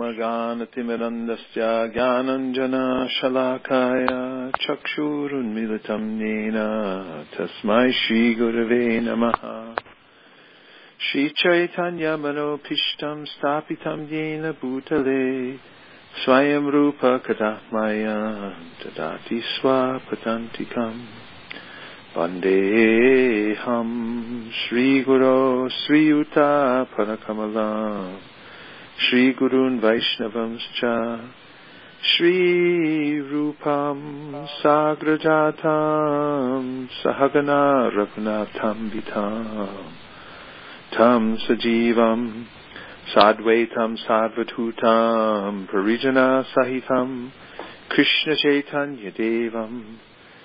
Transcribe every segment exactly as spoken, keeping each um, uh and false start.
Omaganatimirandasya Gyananjana Shalakaya Chakshurunmilitam Nena Tasmai Shri Gurave Namaha Shri Chaitanya Manopishtam Stapitam Yena Bhutale Swayam Rupa Kadatmaya Tadati Swapatantikam Vandeham Shri Guru Sri Yuta Parakamala Shri Gurun Vaishnavamscha Shri Rupam Sagrajatam Sahagana Raghunatham Vitam Tam Sajivam Sadvaitam Sadvatutam Parijana Sahitam Krishna Chaitanya Devam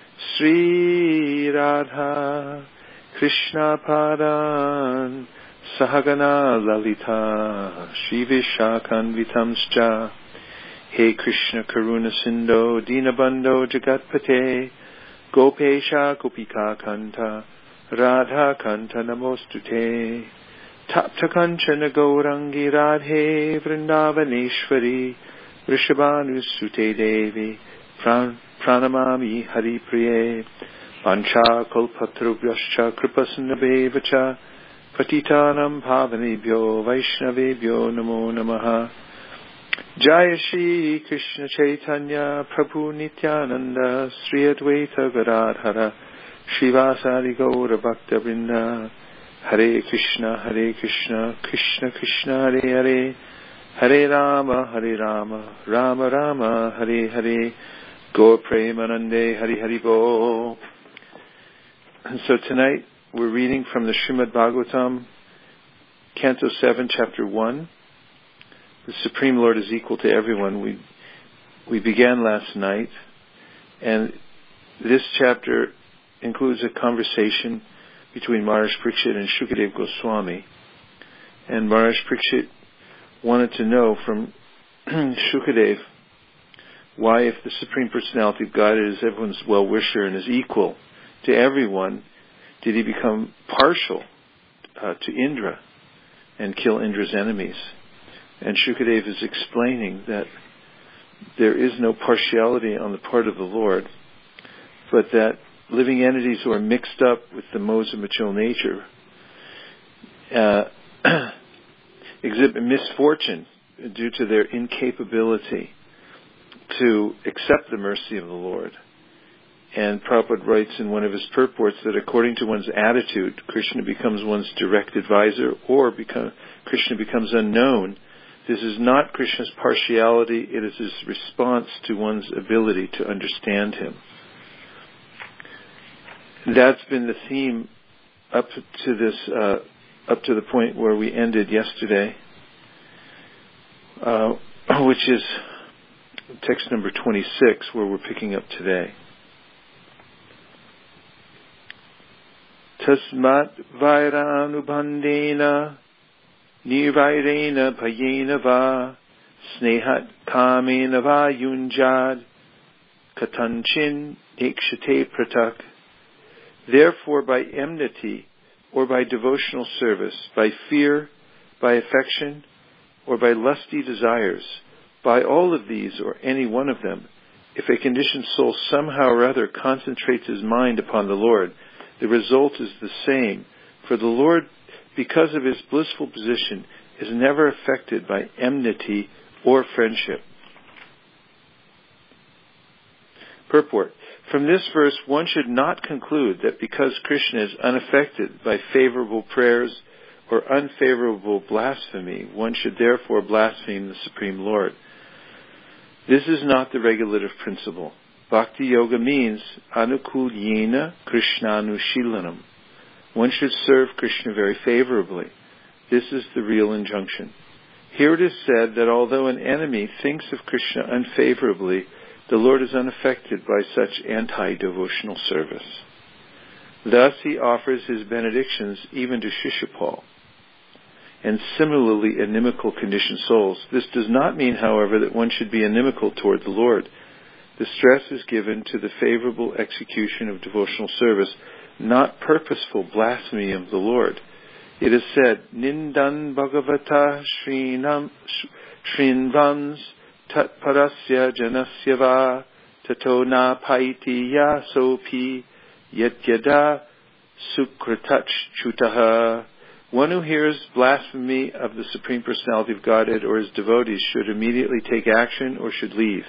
Sri Radha Krishna Padan Sahagana Lalita Shri Vishakanvitamscha He Krishna Karuna Sindho Dinabandho Jagatpate Gopesha Gopika Kanta Radha Kanta Namostute Tapta Kanchana Gaurangi Radhe Vrindavaneshwari Vrishabhanusute Devi Pran Pranamami Hari Priye Pancha Kalpatrubhyascha Kripasinnabevacha Patitanam Pavanebhyo Vaishnavebhyo Namo Namaha Jaya Shri Krishna Chaitanya Prabhu Nityananda Sri Advaita Gadadhara Srivasadi Gaura Bhakta Vrinda Hare Krishna Hare Krishna Krishna Krishna Hare Hare Hare Rama Hare Rama Rama Rama Hare Hare Gaur Premanande Hari Hari Bo. And so tonight we're reading from the Srimad Bhagavatam, Canto seven, Chapter one. The Supreme Lord is equal to everyone. We we began last night, and this chapter includes a conversation between Maharaj Parikshit and Shukadev Goswami. And Maharaj Parikshit wanted to know from Shukadev why, if the Supreme Personality of Godhead is everyone's well-wisher and is equal to everyone, did he become partial uh, to Indra and kill Indra's enemies? And Shukadev is explaining that there is no partiality on the part of the Lord, but that living entities who are mixed up with the modes of material nature uh, exhibit misfortune due to their incapability to accept the mercy of the Lord. And Prabhupada writes in one of his purports that according to one's attitude, Krishna becomes one's direct advisor, or become, Krishna becomes unknown. This is not Krishna's partiality, it is his response to one's ability to understand him. That's been the theme up to this, uh, up to the point where we ended yesterday, uh, which is text number twenty-six, where we're picking up today. Tasmat vairanubandena nirvairena payena va snehat kamena va yunjad katanchin ikshate pratak. Therefore, by enmity or by devotional service, by fear, by affection, or by lusty desires, by all of these or any one of them, if a conditioned soul somehow or other concentrates his mind upon the Lord, the result is the same. For the Lord, because of his blissful position, is never affected by enmity or friendship. Purport. From this verse, one should not conclude that because Krishna is unaffected by favorable prayers or unfavorable blasphemy, one should therefore blaspheme the Supreme Lord. This is not the regulative principle. Bhakti Yoga means anukulyena krishnanushilanam. One should serve Krishna very favorably. This is the real injunction. Here it is said that although an enemy thinks of Krishna unfavorably, the Lord is unaffected by such anti-devotional service. Thus he offers his benedictions even to Shishupal and similarly inimical conditioned souls. This does not mean, however, that one should be inimical toward the Lord. The stress is given to the favorable execution of devotional service, not purposeful blasphemy of the Lord. It is said, Nindan Bhagavata Shrinam Shrinvans tatparasya janasya va tato na paiti ya sopi yetyada sukritach chutaha. One who hears blasphemy of the Supreme Personality of Godhead or his devotees should immediately take action or should leave.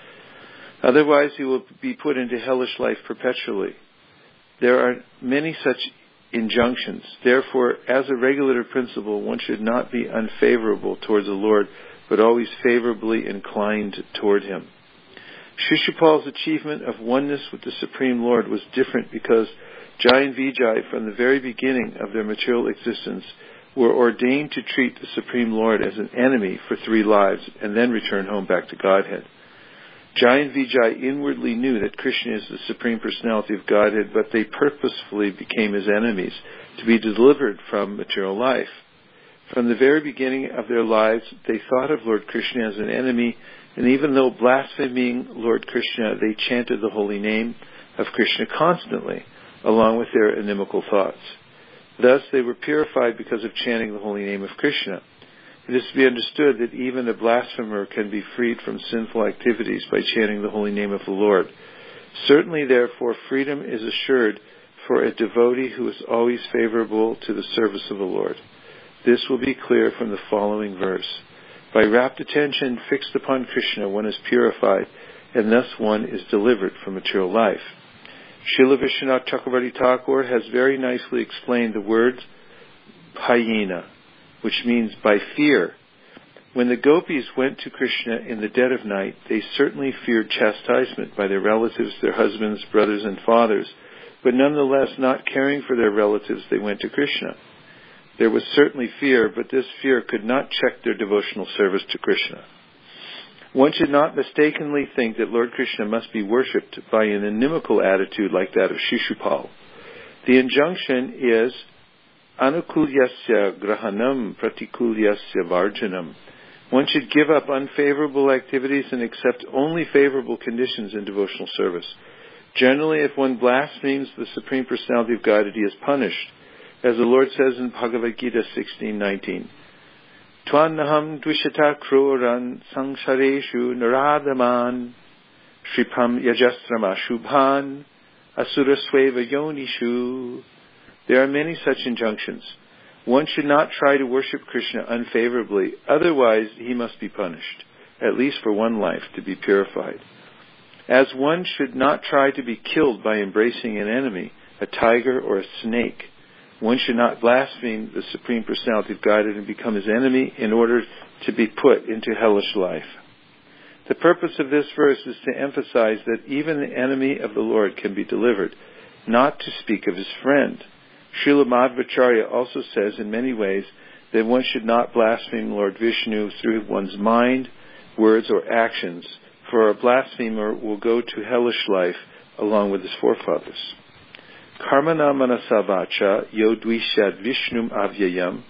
Otherwise he will be put into hellish life perpetually. There are many such injunctions. Therefore, as a regulative principle, one should not be unfavorable towards the Lord, but always favorably inclined toward Him. Shishupal's achievement of oneness with the Supreme Lord was different because Jai and Vijay, from the very beginning of their material existence, were ordained to treat the Supreme Lord as an enemy for three lives and then return home back to Godhead. Jai and Vijay inwardly knew that Krishna is the Supreme Personality of Godhead, but they purposefully became His enemies to be delivered from material life. From the very beginning of their lives, they thought of Lord Krishna as an enemy, and even though blaspheming Lord Krishna, they chanted the holy name of Krishna constantly, along with their inimical thoughts. Thus, they were purified because of chanting the holy name of Krishna. It is to be understood that even a blasphemer can be freed from sinful activities by chanting the holy name of the Lord. Certainly, therefore, freedom is assured for a devotee who is always favorable to the service of the Lord. This will be clear from the following verse. By rapt attention fixed upon Krishna, one is purified, and thus one is delivered from material life. Srila Vishwanath Chakravarti Thakur has very nicely explained the word bhayena, which means by fear. When the gopis went to Krishna in the dead of night, they certainly feared chastisement by their relatives, their husbands, brothers, and fathers, but nonetheless, not caring for their relatives, they went to Krishna. There was certainly fear, but this fear could not check their devotional service to Krishna. One should not mistakenly think that Lord Krishna must be worshipped by an inimical attitude like that of Shishupal. The injunction is anukulyasya grahanam pratikulyasya varjanam. One should give up unfavorable activities and accept only favorable conditions in devotional service. Generally, if one blasphemes the Supreme Personality of Godhead, he is punished, as the Lord says in Bhagavad Gita sixteen nineteen. Tvanaham dvishata kruran sangshareshu naradaman shripam yajasrama shubhan asurasweva yonishu. There are many such injunctions. One should not try to worship Krishna unfavorably, otherwise he must be punished, at least for one life, to be purified. As one should not try to be killed by embracing an enemy, a tiger or a snake. One should not blaspheme the Supreme Personality of Godhead and become His enemy in order to be put into hellish life. The purpose of this verse is to emphasize that even the enemy of the Lord can be delivered, not to speak of his friend. Srila Madhvacharya also says in many ways that one should not blaspheme Lord Vishnu through one's mind, words, or actions, for a blasphemer will go to hellish life along with his forefathers. Karmana manasavacha yodvishad vishnum avyayam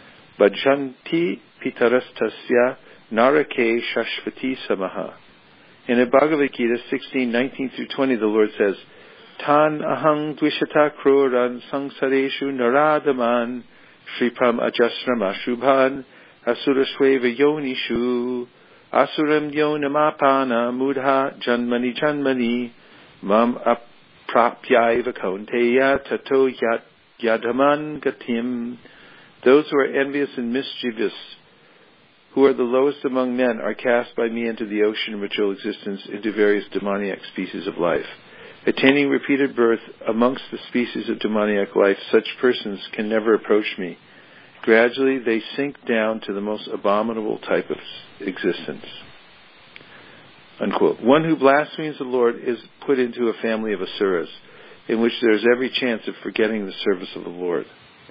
bhajanti pitarastasya narake shashvati samaha. In the Bhagavad Gita sixteen nineteen through twenty, the Lord says, Tan ahang dvishata kruran sangsareshu naradaman shripam ajasrama shubhan asurasweva yonishu asuram yonamapana mudha janmani janmani mam ap Prapyaiva kaunteya tato yadaman gatim. Those who are envious and mischievous, who are the lowest among men, are cast by me into the ocean of material existence, into various demoniac species of life. Attaining repeated birth amongst the species of demoniac life, such persons can never approach me. Gradually they sink down to the most abominable type of existence. Unquote. One who blasphemes the Lord is put into a family of asuras, in which there is every chance of forgetting the service of the Lord.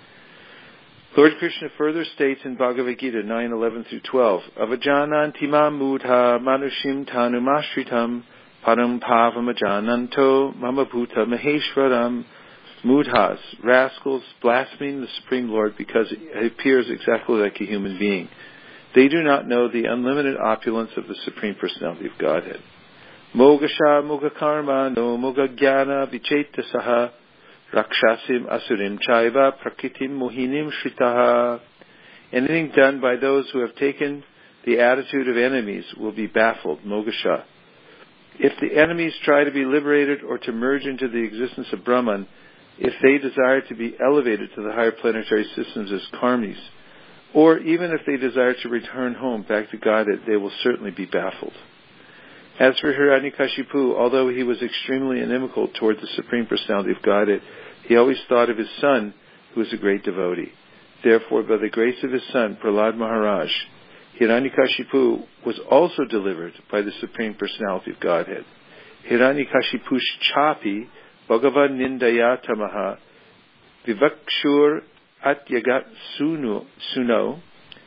Lord Krishna further states in Bhagavad Gita nine eleven through twelve, Avajananti ma mudha manushim tanumashritam param pavam ajananto mama bhuta maheshwaram. Mudhas, rascals, blaspheme the Supreme Lord because he appears exactly like a human being. They do not know the unlimited opulence of the Supreme Personality of Godhead. Mogasha mogakarma no mogagyana vichetasaha rakshasim asurim chaiva prakritim mohinim shritaha. Anything done by those who have taken the attitude of enemies will be baffled, Moksha. If the enemies try to be liberated or to merge into the existence of Brahman, if they desire to be elevated to the higher planetary systems as karmis, or even if they desire to return home back to Godhead, they will certainly be baffled. As for Hiranyakashipu, although he was extremely inimical toward the Supreme Personality of Godhead, he always thought of his son, who was a great devotee. Therefore, by the grace of his son, Prahlad Maharaj, Hiranyakashipu was also delivered by the Supreme Personality of Godhead. Hiranyakashipush chapi Bhagavad Nindaya Tamaha Vivakshur Atyagat Suno Suno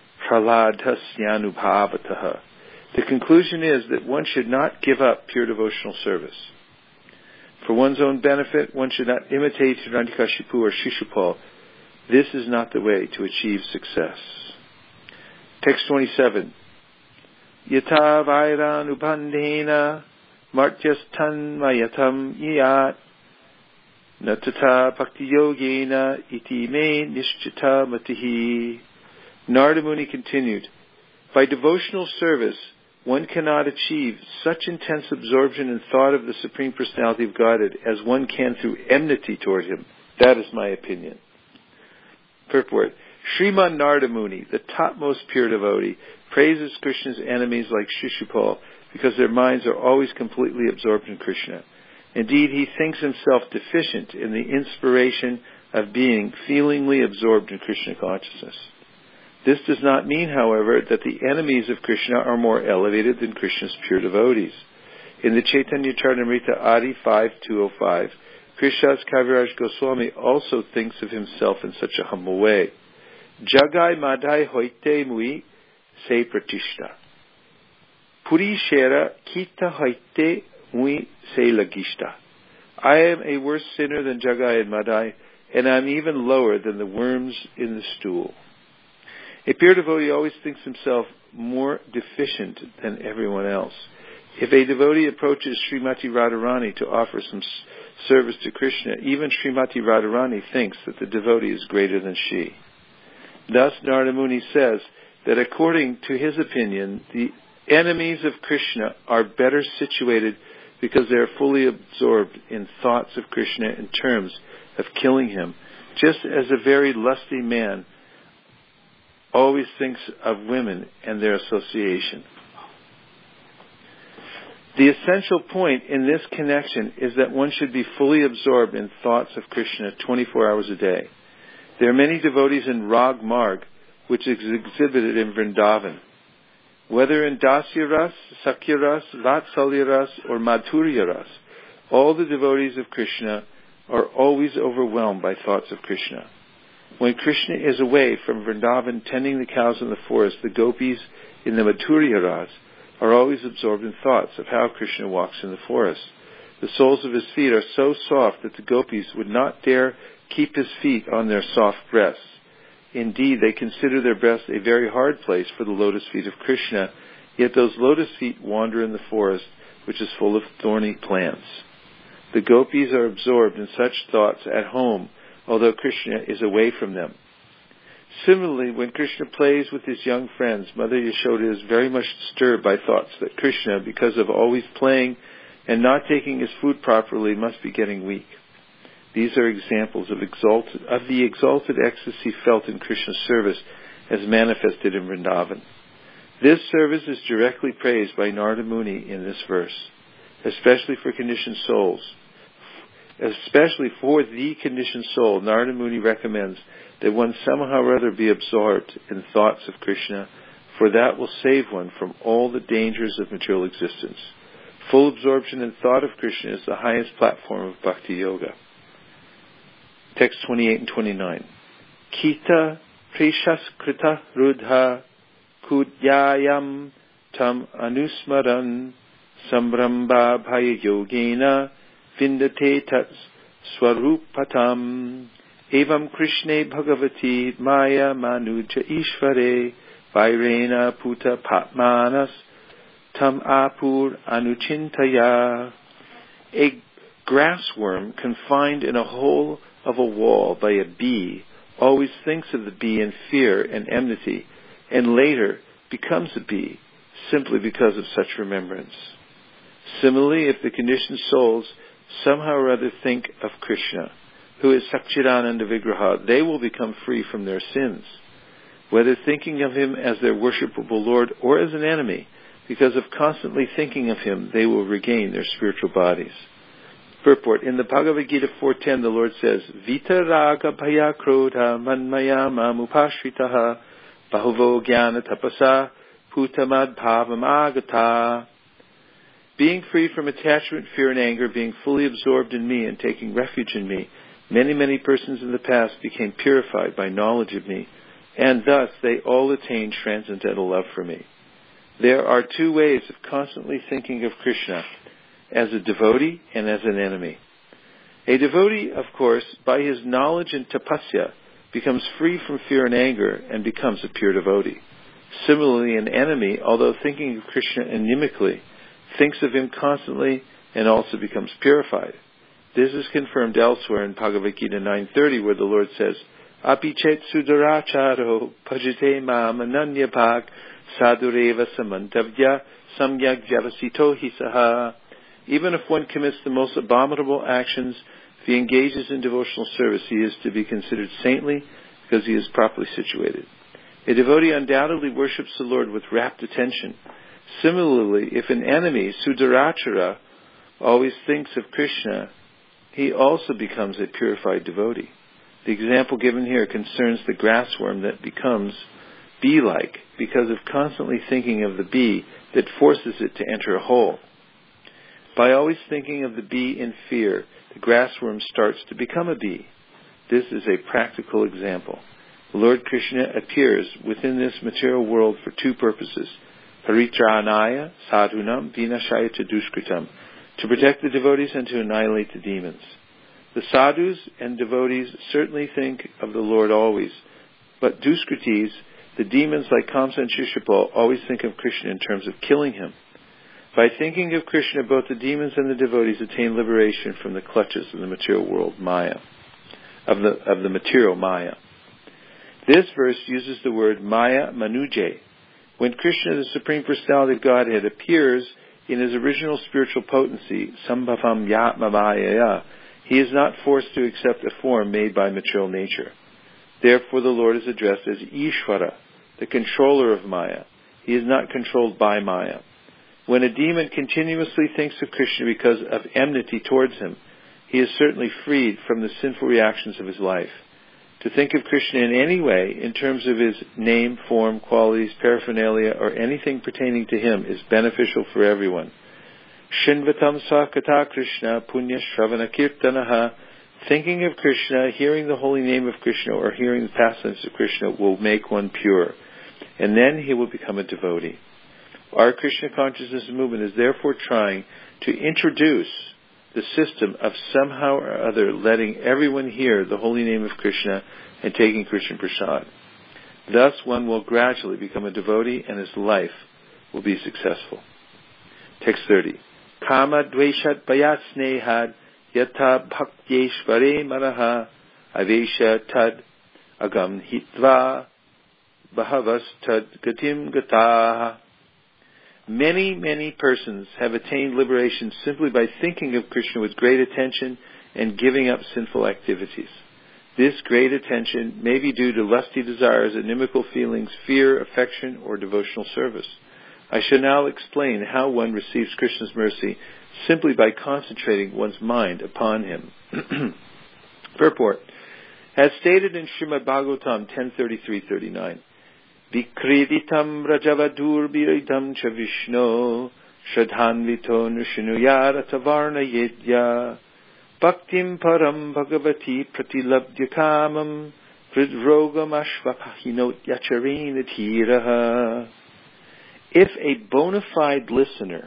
Praladhasyanubhavataha. The conclusion is that one should not give up pure devotional service. For one's own benefit, one should not imitate Hiranyakashipu or Shishupal. This is not the way to achieve success. Text twenty-seven. Yata vairanubandhena martyastan mayatam yat natata bhakti yogena iti me nishchita matihi. Narada Muni continued, by devotional service, one cannot achieve such intense absorption in thought of the Supreme Personality of Godhead as one can through enmity toward him. That is my opinion. Purport. Sriman Narada Muni, the topmost pure devotee, praises Krishna's enemies like Shishupal because their minds are always completely absorbed in Krishna. Indeed, he thinks himself deficient in the inspiration of being feelingly absorbed in Krishna consciousness. This does not mean, however, that the enemies of Krishna are more elevated than Krishna's pure devotees. In the Chaitanya Charitamrita Adi five two oh five, Krishnadas Kaviraj Goswami also thinks of himself in such a humble way. Jagai madai hoite mui se pratishta. Puri shera kita hoite mui se lagishta. I am a worse sinner than Jagai and Madai, and I am even lower than the worms in the stool. A pure devotee always thinks himself more deficient than everyone else. If a devotee approaches Srimati Radharani to offer some service to Krishna, even Srimati Radharani thinks that the devotee is greater than she. Thus, Narada Muni says that according to his opinion, the enemies of Krishna are better situated because they are fully absorbed in thoughts of Krishna in terms of killing him, just as a very lusty man always thinks of women and their association. The essential point in this connection is that one should be fully absorbed in thoughts of Krishna twenty-four hours a day. There are many devotees in Rag Marg, which is exhibited in Vrindavan. Whether in Dasya Ras, Sakya Ras, Vatsalya Ras, or Madhurya Ras, all the devotees of Krishna are always overwhelmed by thoughts of Krishna. When Krishna is away from Vrindavan tending the cows in the forest, the gopis in the Madhurya Ras are always absorbed in thoughts of how Krishna walks in the forest. The soles of his feet are so soft that the gopis would not dare keep his feet on their soft breasts. Indeed, they consider their breasts a very hard place for the lotus feet of Krishna, yet those lotus feet wander in the forest, which is full of thorny plants. The gopis are absorbed in such thoughts at home, although Krishna is away from them. Similarly, when Krishna plays with his young friends, Mother Yashoda is very much disturbed by thoughts that Krishna, because of always playing and not taking his food properly, must be getting weak. These are examples of, exalted, of the exalted ecstasy felt in Krishna's service as manifested in Vrindavan. This service is directly praised by Narada Muni in this verse, especially for conditioned souls. Especially for the conditioned soul, Narada Muni recommends that one somehow or other be absorbed in thoughts of Krishna, for that will save one from all the dangers of material existence. Full absorption in thought of Krishna is the highest platform of Bhakti Yoga. Text twenty-eight and twenty-nine. Kita prishaskrita rudha kudyayam tam anusmaran sambramba bhaya yogena vindate tat swarupatam evam krishne bhagavati maya manuja ishvare vairena puta patmanas tam apur anuchintaya. A grassworm confined in a hole of a wall by a bee always thinks of the bee in fear and enmity, and later, becomes a bee simply because of such remembrance. Similarly, if the conditioned souls somehow or other think of Krishna, who is Satchidananda Vigraha, they will become free from their sins. Whether thinking of him as their worshipable Lord or as an enemy, because of constantly thinking of him, they will regain their spiritual bodies. Purport. In the Bhagavad Gita four ten, the Lord says, Vitaraga bhaya krodha manmaya mamupashritaha bahuvo jnana tapasa putamad bhavam agata. Being free from attachment, fear, and anger, being fully absorbed in me and taking refuge in me, many, many persons in the past became purified by knowledge of me, and thus they all attained transcendental love for me. There are two ways of constantly thinking of Krishna, as a devotee and as an enemy. A devotee, of course, by his knowledge and tapasya, becomes free from fear and anger and becomes a pure devotee. Similarly, an enemy, although thinking of Krishna inimically, thinks of him constantly and also becomes purified. This is confirmed elsewhere in Bhagavad Gita nine thirty, where the Lord says, Api chet sudaracharo bhajate mam ananyabhag sadureva samantavya samyak javasito hisaha. Even if one commits the most abominable actions, if he engages in devotional service, he is to be considered saintly because he is properly situated. A devotee undoubtedly worships the Lord with rapt attention. Similarly, if an enemy, Sudarachara, always thinks of Krishna, he also becomes a purified devotee. The example given here concerns the grassworm that becomes bee-like because of constantly thinking of the bee that forces it to enter a hole. By always thinking of the bee in fear, the grassworm starts to become a bee. This is a practical example. Lord Krishna appears within this material world for two purposes: paritranaya sadhunam vinashaya duskritam, to protect the devotees and to annihilate the demons. The sadhus and devotees certainly think of the Lord always, but duskritis, the demons like Kamsa and Shishupal, always think of Krishna in terms of killing him. By thinking of Krishna, both the demons and the devotees attain liberation from the clutches of the material world, Maya, of the of the material Maya. This verse uses the word Maya Manuje. When Krishna, the Supreme Personality of Godhead, appears in his original spiritual potency, Sambhavam Yatma Mayaya, he is not forced to accept a form made by material nature. Therefore, the Lord is addressed as Ishvara, the controller of Maya. He is not controlled by Maya. When a demon continuously thinks of Krishna because of enmity towards him, he is certainly freed from the sinful reactions of his life. To think of Krishna in any way, in terms of his name, form, qualities, paraphernalia, or anything pertaining to him, is beneficial for everyone. Shinvatam sakata Krishna punya shravana kirtanaha. Thinking of Krishna, hearing the holy name of Krishna, or hearing the pastimes of Krishna will make one pure. And then he will become a devotee. Our Krishna consciousness movement is therefore trying to introduce the system of somehow or other letting everyone hear the holy name of Krishna and taking Krishna Prasad. Thus one will gradually become a devotee and his life will be successful. Text thirty. Kama dveshat bayat snehad yata bhakteshvare manaha avesha tad agam hitva bahavas tad gatim gataha. Many, many persons have attained liberation simply by thinking of Krishna with great attention and giving up sinful activities. This great attention may be due to lusty desires, inimical feelings, fear, affection, or devotional service. I shall now explain how one receives Krishna's mercy simply by concentrating one's mind upon him. Purport. As stated in Srimad Bhagavatam ten thirty-three thirty-nine, Vikreditam rajavadur biridam cha Vishno shradhanvito nushinuyaratavarna yedya bhaktim param bhagavati pratilabdya kamam hridrogam ashvapahinot yacharena tiraha. If a bona fide listener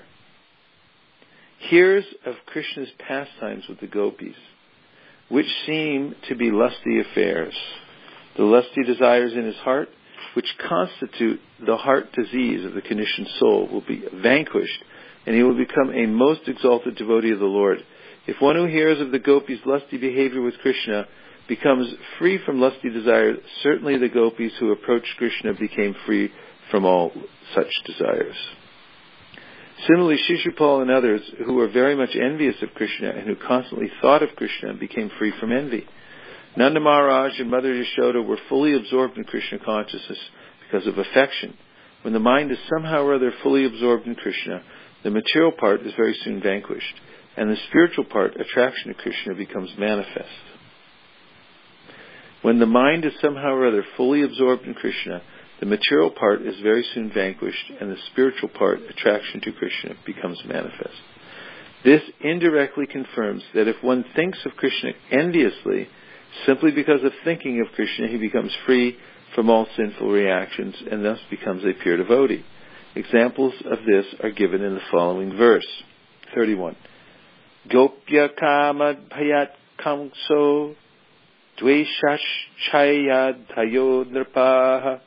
hears of Krishna's pastimes with the gopis, which seem to be lusty affairs, the lusty desires in his heart, which constitute the heart disease of the conditioned soul, will be vanquished, and he will become a most exalted devotee of the Lord. If one who hears of the gopis' lusty behavior with Krishna becomes free from lusty desire, certainly the gopis who approached Krishna became free from all such desires. Similarly, Shishupal and others who were very much envious of Krishna and who constantly thought of Krishna became free from envy. Nanda Maharaj and Mother Yashoda were fully absorbed in Krishna consciousness because of affection. When the mind is somehow or other fully absorbed in Krishna, the material part is very soon vanquished, and the spiritual part, attraction to Krishna, becomes manifest. When the mind is somehow or other fully absorbed in Krishna, the material part is very soon vanquished, and the spiritual part, attraction to Krishna, becomes manifest. This indirectly confirms that if one thinks of Krishna enviously, simply because of thinking of Krishna, he becomes free from all sinful reactions and thus becomes a pure devotee. Examples of this are given in the following verse. thirty-one. Gopya kamad bhayat kamso dveshashchayad tayo nirpaha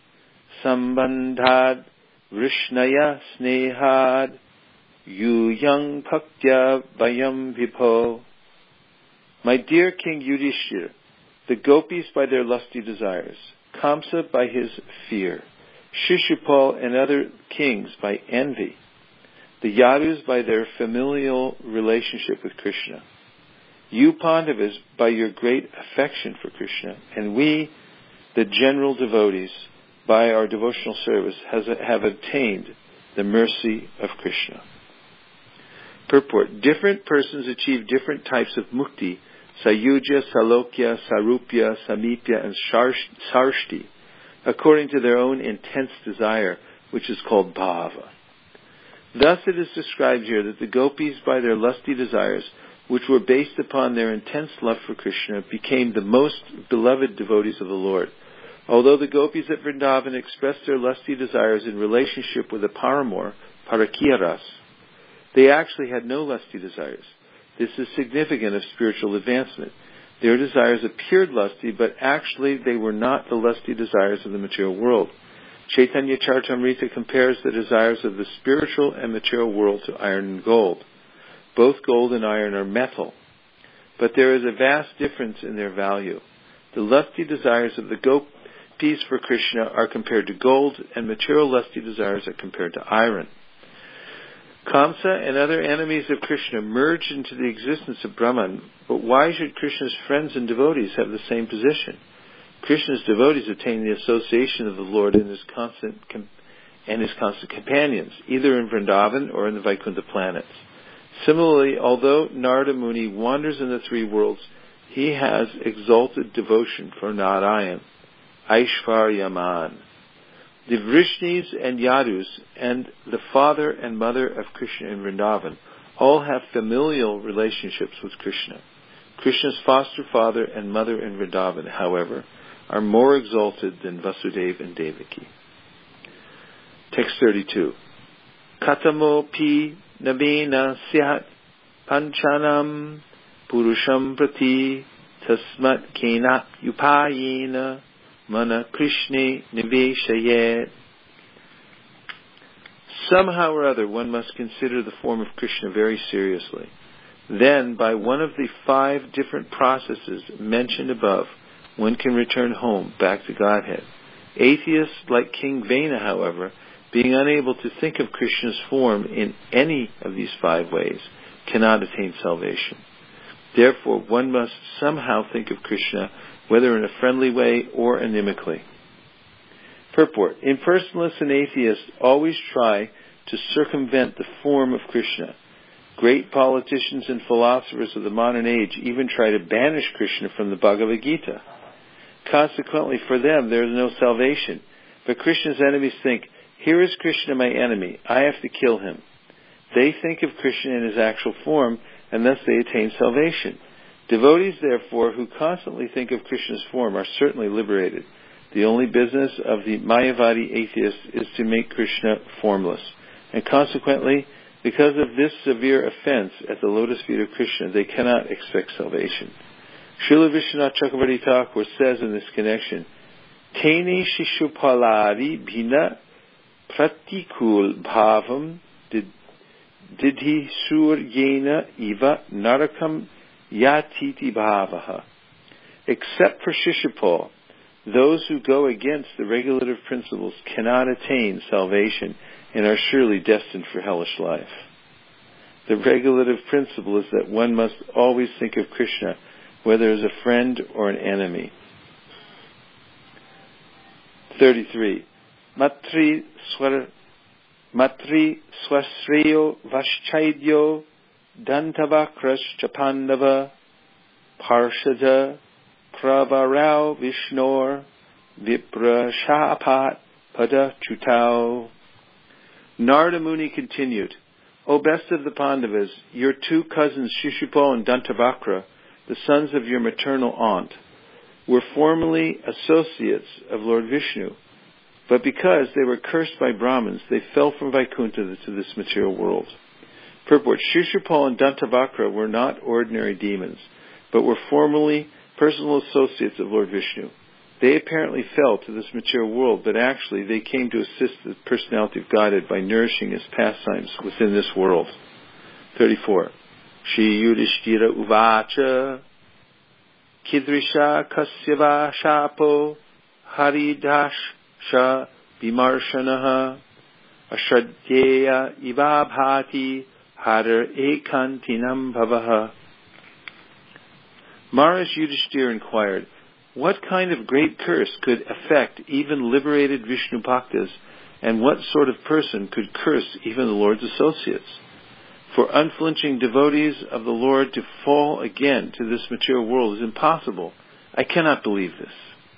sambandhad vrishnaya snehad yuyang bhaktya vayam vipo. My dear King Yudhishthira, the gopis by their lusty desires, Kamsa by his fear, Shishupal and other kings by envy, the Yadus by their familial relationship with Krishna, you Pandavas by your great affection for Krishna, and we, the general devotees, by our devotional service, has, have obtained the mercy of Krishna. Purport. Different persons achieve different types of mukti, Sayuja, Salokya, Sarupya, Samipya, and Sarshti, according to their own intense desire, which is called bhava. Thus it is described here that the gopis, by their lusty desires, which were based upon their intense love for Krishna, became the most beloved devotees of the Lord. Although the gopis at Vrindavan expressed their lusty desires in relationship with a paramour, Parakiyaras, they actually had no lusty desires. This is significant of spiritual advancement. Their desires appeared lusty, but actually they were not the lusty desires of the material world. Chaitanya Charitamrita compares the desires of the spiritual and material world to iron and gold. Both gold and iron are metal, but there is a vast difference in their value. The lusty desires of the gopis for Krishna are compared to gold, and material lusty desires are compared to iron. Kamsa and other enemies of Krishna merged into the existence of Brahman, but why should Krishna's friends and devotees have the same position? Krishna's devotees attain the association of the Lord and his constant com- and his constant companions, either in Vrindavan or in the Vaikuntha planets. Similarly, although Narada Muni wanders in the three worlds, he has exalted devotion for Narayan, Aishvaryaman. The Vrishnis and Yadus and the father and mother of Krishna in Vrindavan all have familial relationships with Krishna. Krishna's foster father and mother in Vrindavan, however, are more exalted than Vasudeva and Devaki. Text thirty-two. Katamo pi nabena syat panchanam purusham prati tasmat kena upayena mana Krishna niveshayet. Somehow or other one must consider the form of Krishna very seriously. Then, by one of the five different processes mentioned above, one can return home, back to Godhead. Atheists like King Vena, however, being unable to think of Krishna's form in any of these five ways, cannot attain salvation. Therefore, one must somehow think of Krishna, whether in a friendly way or animically. Purport. Impersonalists and atheists always try to circumvent the form of Krishna. Great politicians and philosophers of the modern age even try to banish Krishna from the Bhagavad Gita. Consequently, for them, there is no salvation. But Krishna's enemies think, here is Krishna, my enemy. I have to kill him. They think of Krishna in his actual form, and thus they attain salvation. Devotees, therefore, who constantly think of Krishna's form are certainly liberated. The only business of the Mayavadi atheists is to make Krishna formless. And consequently, because of this severe offense at the lotus feet of Krishna, they cannot expect salvation. Srila Vishwanath Chakravarti Thakur says in this connection, Tene Shishupalari Bhina Pratikul Bhavam Didhi Suryena Iva Narakam Yatiti Bhavaha. Except for Shishupal, Those who go against the regulative principles cannot attain salvation and are surely destined for hellish life. The regulative principle is that one must always think of Krishna, whether as a friend or an enemy. thirty-three. Matri swar Matri swasreyo vashchaidyo dantavakras chapandava parshada pravarao vishnor viprashapat pada chutao. Narada Muni continued, O best of the Pandavas, your two cousins Shishupal and Dantavakra, the sons of your maternal aunt, were formerly associates of Lord Vishnu, but because they were cursed by Brahmins, they fell from Vaikuntha to this material world. Purport: Shishupal and Dantavakra were not ordinary demons, but were formerly personal associates of Lord Vishnu. They apparently fell to this material world, but actually they came to assist the personality of Godhead by nourishing his pastimes within this world. thirty-four. Shri Yudhishthira Uvacha Kidrisha Kasyava Shapo Haridasha Vimarshanaha Ashadyeya Ivabhati Hadar Ekantinam Bhavaha. Maharaj Yudhishthira inquired, what kind of great curse could affect even liberated Vishnu Bhaktas, and what sort of person could curse even the Lord's associates? For unflinching devotees of the Lord to fall again to this material world is impossible. I cannot believe this.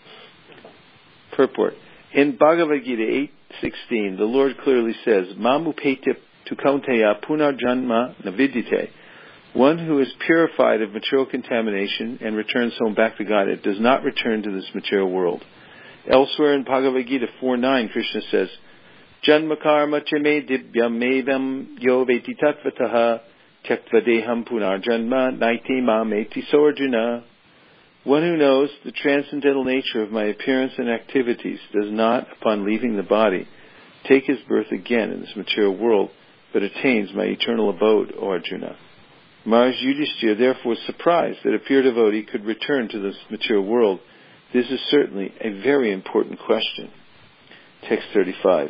Purport: in Bhagavad Gita eight sixteen, the Lord clearly says, Mamupetya tu kaunteya punar janma navidite. One who is purified of material contamination and returns home back to Godhead does not return to this material world. Elsewhere in Bhagavad Gita four nine, Krishna says, Janma karma chame dibyam medam yo veti tatvataha tyaktva deham punar janma naiti mameti sorjuna. One who knows the transcendental nature of my appearance and activities does not, upon leaving the body, take his birth again in this material world, but attains my eternal abode, O Arjuna. Maharaj Yudhishthira therefore was surprised that a pure devotee could return to this material world. This is certainly a very important question. Text thirty-five.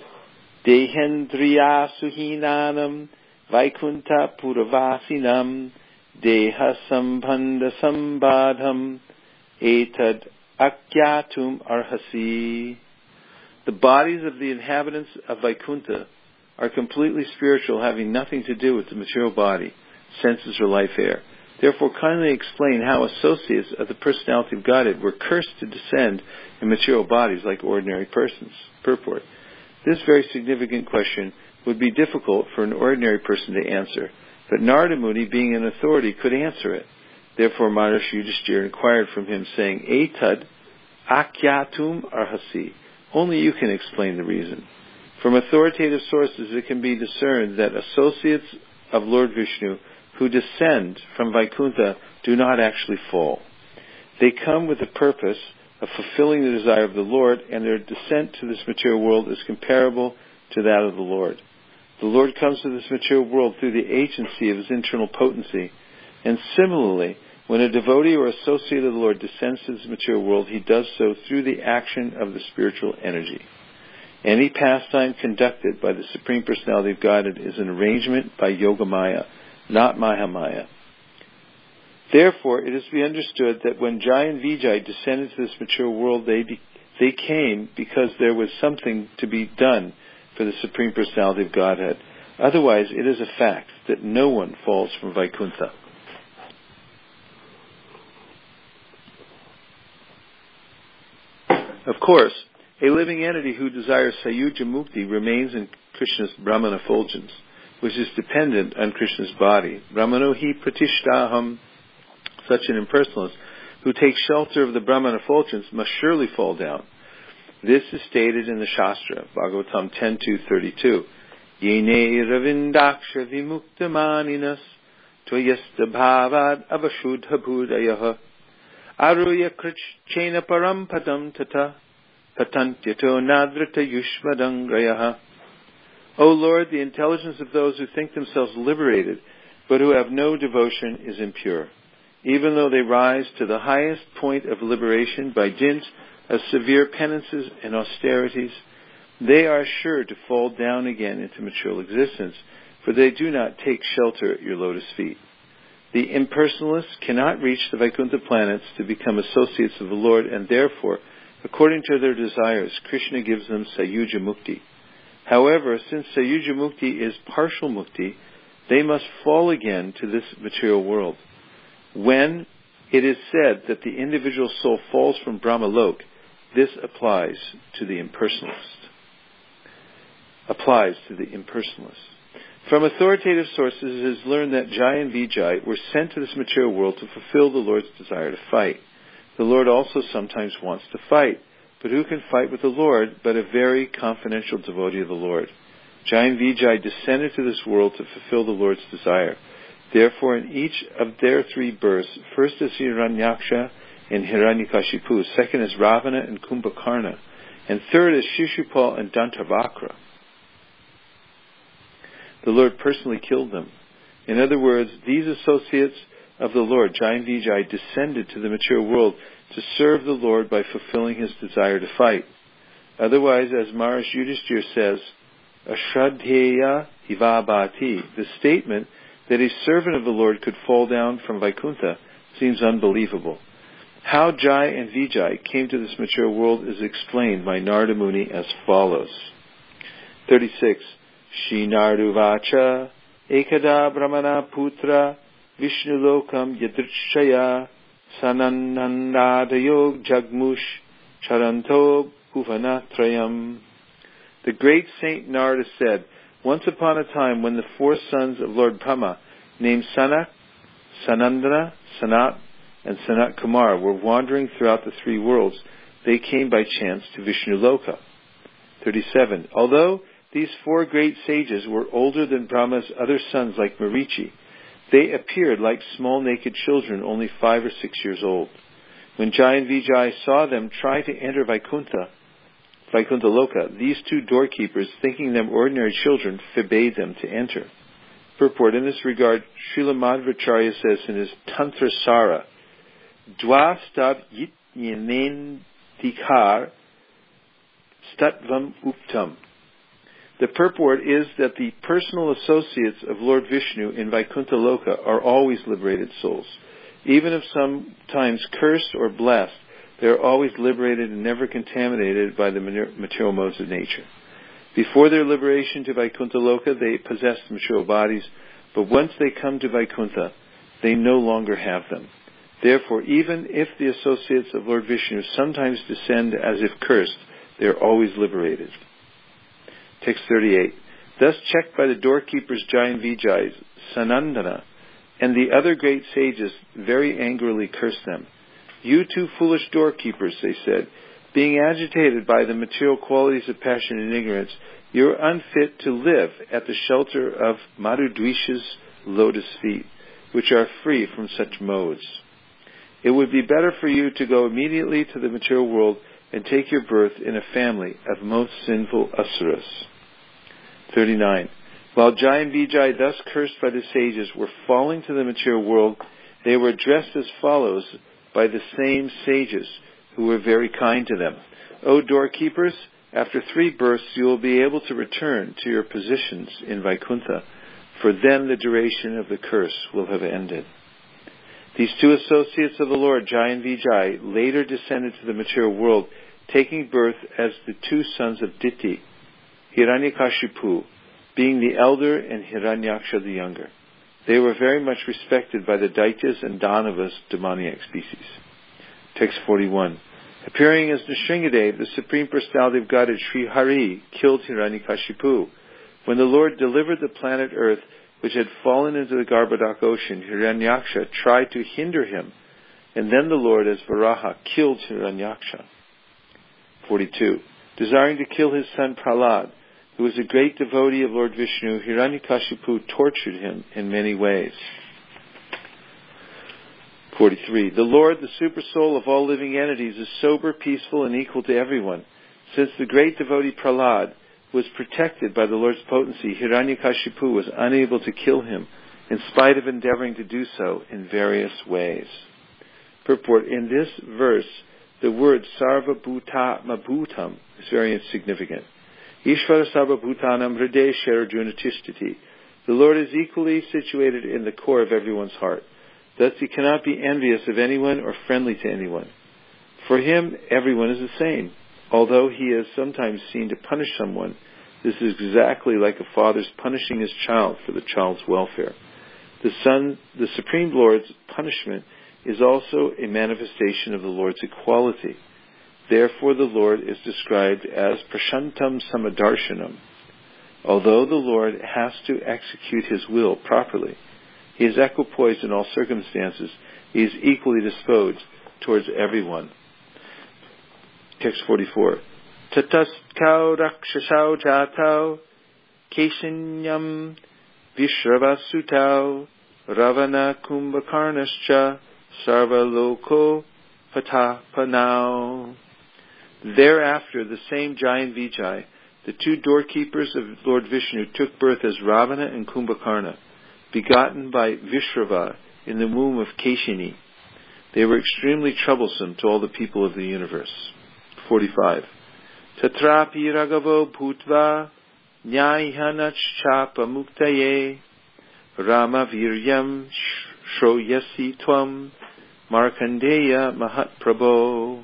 Dehendriya suhinanam vaikunta puravasinam deha sambandha sambadham etad akyatum arhasi. The bodies of the inhabitants of Vaikuntha are completely spiritual, having nothing to do with the material body, senses, or life air. Therefore, kindly explain how associates of the personality of Godhead were cursed to descend in material bodies like ordinary persons. Purport: this very significant question would be difficult for an ordinary person to answer, but Narada Muni, being an authority, could answer it. Therefore, Maharaj Yudhishthira inquired from him, saying, Etad akyatum arhasi. Only you can explain the reason. From authoritative sources, it can be discerned that associates of Lord Vishnu who descend from Vaikuntha do not actually fall. They come with the purpose of fulfilling the desire of the Lord, and their descent to this material world is comparable to that of the Lord. The Lord comes to this material world through the agency of his internal potency, and similarly, when a devotee or associate of the Lord descends to this material world, he does so through the action of the spiritual energy. Any pastime conducted by the Supreme Personality of Godhead is an arrangement by Yogamaya, not Mahamaya. Therefore, it is to be understood that when Jai and Vijay descended to this material world, they be, they came because there was something to be done for the Supreme Personality of Godhead. Otherwise, it is a fact that no one falls from Vaikuntha. Of course, a living entity who desires Sayuja Mukti remains in Krishna's Brahman effulgence, which is dependent on Krishna's body. Brahmano hi pratishtaham, such an impersonalist who takes shelter of the Brahman effulgence must surely fall down. This is stated in the Shastra, Bhagavatam ten two thirty-two. Yene ravindaksha vimuktamaninas tvayasta bhavad avashudha bhudayaha aruya krichena parampadam tata patantyato nadrata yushmadangrayaha. O Lord, the intelligence of those who think themselves liberated, but who have no devotion, is impure. Even though they rise to the highest point of liberation by dint of severe penances and austerities, they are sure to fall down again into material existence, for they do not take shelter at your lotus feet. The impersonalists cannot reach the Vaikuntha planets to become associates of the Lord, and therefore, according to their desires, Krishna gives them Sayuja Mukti. However, since Sayuja Mukti is partial Mukti, they must fall again to this material world. When it is said that the individual soul falls from Brahmalok, this applies to the impersonalist. Applies to the impersonalist. From authoritative sources, it is learned that Jai and Vijay were sent to this material world to fulfill the Lord's desire to fight. The Lord also sometimes wants to fight, but who can fight with the Lord but a very confidential devotee of the Lord? Jai and Vijay descended to this world to fulfill the Lord's desire. Therefore, in each of their three births, first is Hiranyaksha and Hiranyakashipu, second is Ravana and Kumbhakarna, and third is Shishupal and Dantavakra. The Lord personally killed them. In other words, these associates of the Lord, Jai and Vijay, descended to the material world to serve the Lord by fulfilling his desire to fight. Otherwise, as Maharaj Yudhishthira says, Ashradheya hivabhati, the statement that a servant of the Lord could fall down from Vaikuntha seems unbelievable. How Jai and Vijay came to this material world is explained by Narada Muni as follows. thirty-six. Shinarduvacha ekada brahmana putra vishnulokam yadrishaya sananandadayog jagmush charanto bhuvanatrayam. The great Saint Narada said, once upon a time when the four sons of Lord Brahma, named Sanak, Sanandana, Sanat, and Sanat Kumar, were wandering throughout the three worlds, they came by chance to Vishnuloka. thirty-seven. Although these four great sages were older than Brahma's other sons like Marichi, they appeared like small naked children only five or six years old. When Jai and Vijay saw them try to enter Vaikuntha, Vaikuntha Loka, these two doorkeepers, thinking them ordinary children, forbade them to enter. Purport: in this regard, Srila Madhvacharya says in his Tantra Sara, Dwa stab yit yenen dikar statvam uptam. The purport is that the personal associates of Lord Vishnu in Vaikuntha Loka are always liberated souls. Even if sometimes cursed or blessed, they are always liberated and never contaminated by the material modes of nature. Before their liberation to Vaikuntha Loka, they possessed material bodies, but once they come to Vaikuntha, they no longer have them. Therefore, even if the associates of Lord Vishnu sometimes descend as if cursed, they are always liberated. Text thirty-eight. Thus checked by the doorkeepers Jai and Vijay, Sanandana and the other great sages very angrily cursed them. You two foolish doorkeepers, they said, being agitated by the material qualities of passion and ignorance, you are unfit to live at the shelter of Madhudvisha's lotus feet, which are free from such modes. It would be better for you to go immediately to the material world and take your birth in a family of most sinful asuras. thirty-nine. While Jai and Vijay, thus cursed by the sages, were falling to the material world, they were addressed as follows by the same sages, who were very kind to them. O doorkeepers, after three births you will be able to return to your positions in Vaikuntha, for then the duration of the curse will have ended. These two associates of the Lord, Jai and Vijay, later descended to the material world, taking birth as the two sons of Diti, Hiranyakashipu, being the elder and Hiranyaksha the younger. They were very much respected by the Daityas and Danavas, demoniac species. Text forty-one. Appearing as Nrsingadev, the Supreme Personality of Godhead, Sri Hari, killed Hiranyakashipu. When the Lord delivered the planet Earth, which had fallen into the Garbhodak ocean, Hiranyaksha tried to hinder him, and then the Lord, as Varaha, killed Hiranyaksha. forty-two. Desiring to kill his son Prahlad, who was a great devotee of Lord Vishnu, Hiranyakashipu tortured him in many ways. forty-three. The Lord, the super soul of all living entities, is sober, peaceful, and equal to everyone. Since the great devotee Prahlad was protected by the Lord's potency, Hiranyakashipu was unable to kill him, in spite of endeavoring to do so in various ways. Purport: in this verse, the word Sarva Bhutatma Bhutam is very significant. Ishvara Sarva Bhutanam Hridesha Arjuna Tishtiti. The Lord is equally situated in the core of everyone's heart. Thus he cannot be envious of anyone or friendly to anyone. For him, everyone is the same. Although he is sometimes seen to punish someone, this is exactly like a father's punishing his child for the child's welfare. The Son, the Supreme Lord's punishment is also a manifestation of the Lord's equality. Therefore the Lord is described as Prashantam Samadarshanam. Although the Lord has to execute his will properly, he is equipoised in all circumstances. He is equally disposed towards everyone. Text forty-four. Tataskau rakshasau jatau keshinyam vishravasutau ravana kumbhakarnascha sarvaloko patapanau. Thereafter the same giant Vijay, the two doorkeepers of Lord Vishnu, took birth as Ravana and Kumbhakarna, begotten by Vishrava in the womb of Keshini. They were extremely troublesome to all the people of the universe. forty-five. Tatrapi ragavo bhutva nyaihanach chapa muktaye rama viryam shroyasi tvam markandeya mahatprabho.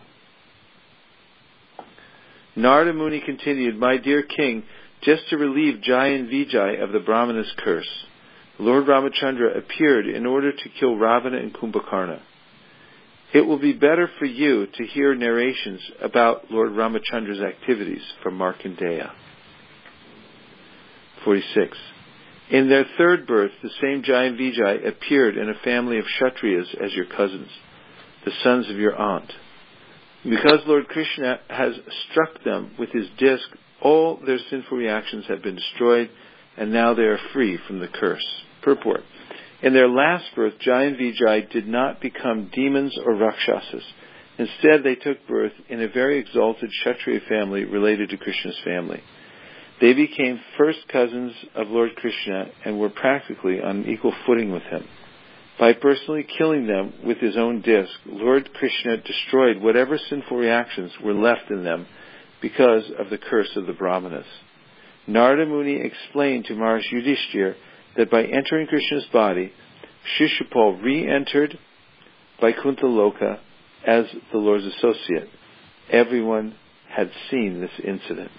Narada Muni continued, my dear king, just to relieve Jai and Vijay of the Brahmana's curse, Lord Ramachandra appeared in order to kill Ravana and Kumbhakarna. It will be better for you to hear narrations about Lord Ramachandra's activities from Markandeya. forty-six. In their third birth, the same Jai and Vijay appeared in a family of Kshatriyas as your cousins, the sons of your aunt. Because Lord Krishna has struck them with his disc, all their sinful reactions have been destroyed, and now they are free from the curse. Purport. In their last birth, Jai and Vijay did not become demons or rakshasas. Instead, they took birth in a very exalted Kshatriya family related to Krishna's family. They became first cousins of Lord Krishna and were practically on an equal footing with him. By personally killing them with his own disc, Lord Krishna destroyed whatever sinful reactions were left in them because of the curse of the Brahmanas. Narada Muni explained to Maharishi Yudhishthira that by entering Krishna's body, Shishupal re-entered Vaikuntha Loka as the Lord's associate. Everyone had seen this incident.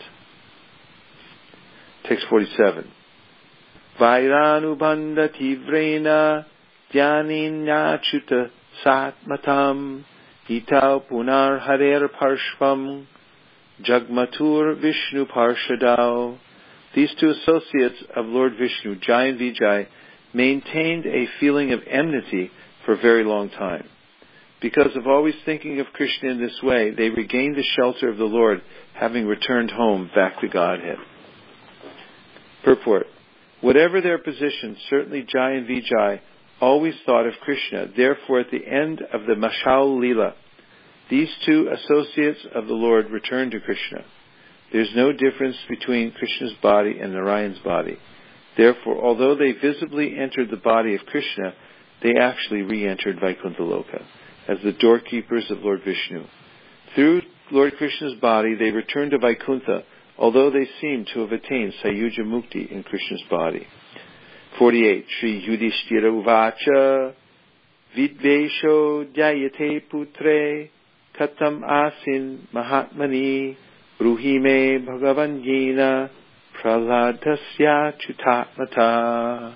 Text forty-seven. Vairānubandha tivrena dhyaninyachuta satmatam hitau punar harer parshvam jagmatur Vishnu parshadau. These two associates of Lord Vishnu, Jai and Vijay, maintained a feeling of enmity for a very long time. Because of always thinking of Krishna in this way, they regained the shelter of the Lord, having returned home back to Godhead. Purport. Whatever their position, certainly Jai and Vijay always thought of Krishna. Therefore, at the end of the Mashal Leela, these two associates of the Lord returned to Krishna. There is no difference between Krishna's body and Narayan's body. Therefore, although they visibly entered the body of Krishna, they actually re-entered Vaikuntha Loka as the doorkeepers of Lord Vishnu. Through Lord Krishna's body, they returned to Vaikuntha, although they seem to have attained Sayuja Mukti in Krishna's body. forty-eight. Shri Yudhishthira Uvacha Vidvesho Dhyayate Putre Katam Asin Mahatmani Bruhime Bhagavanjina Praladasya Chutatmata.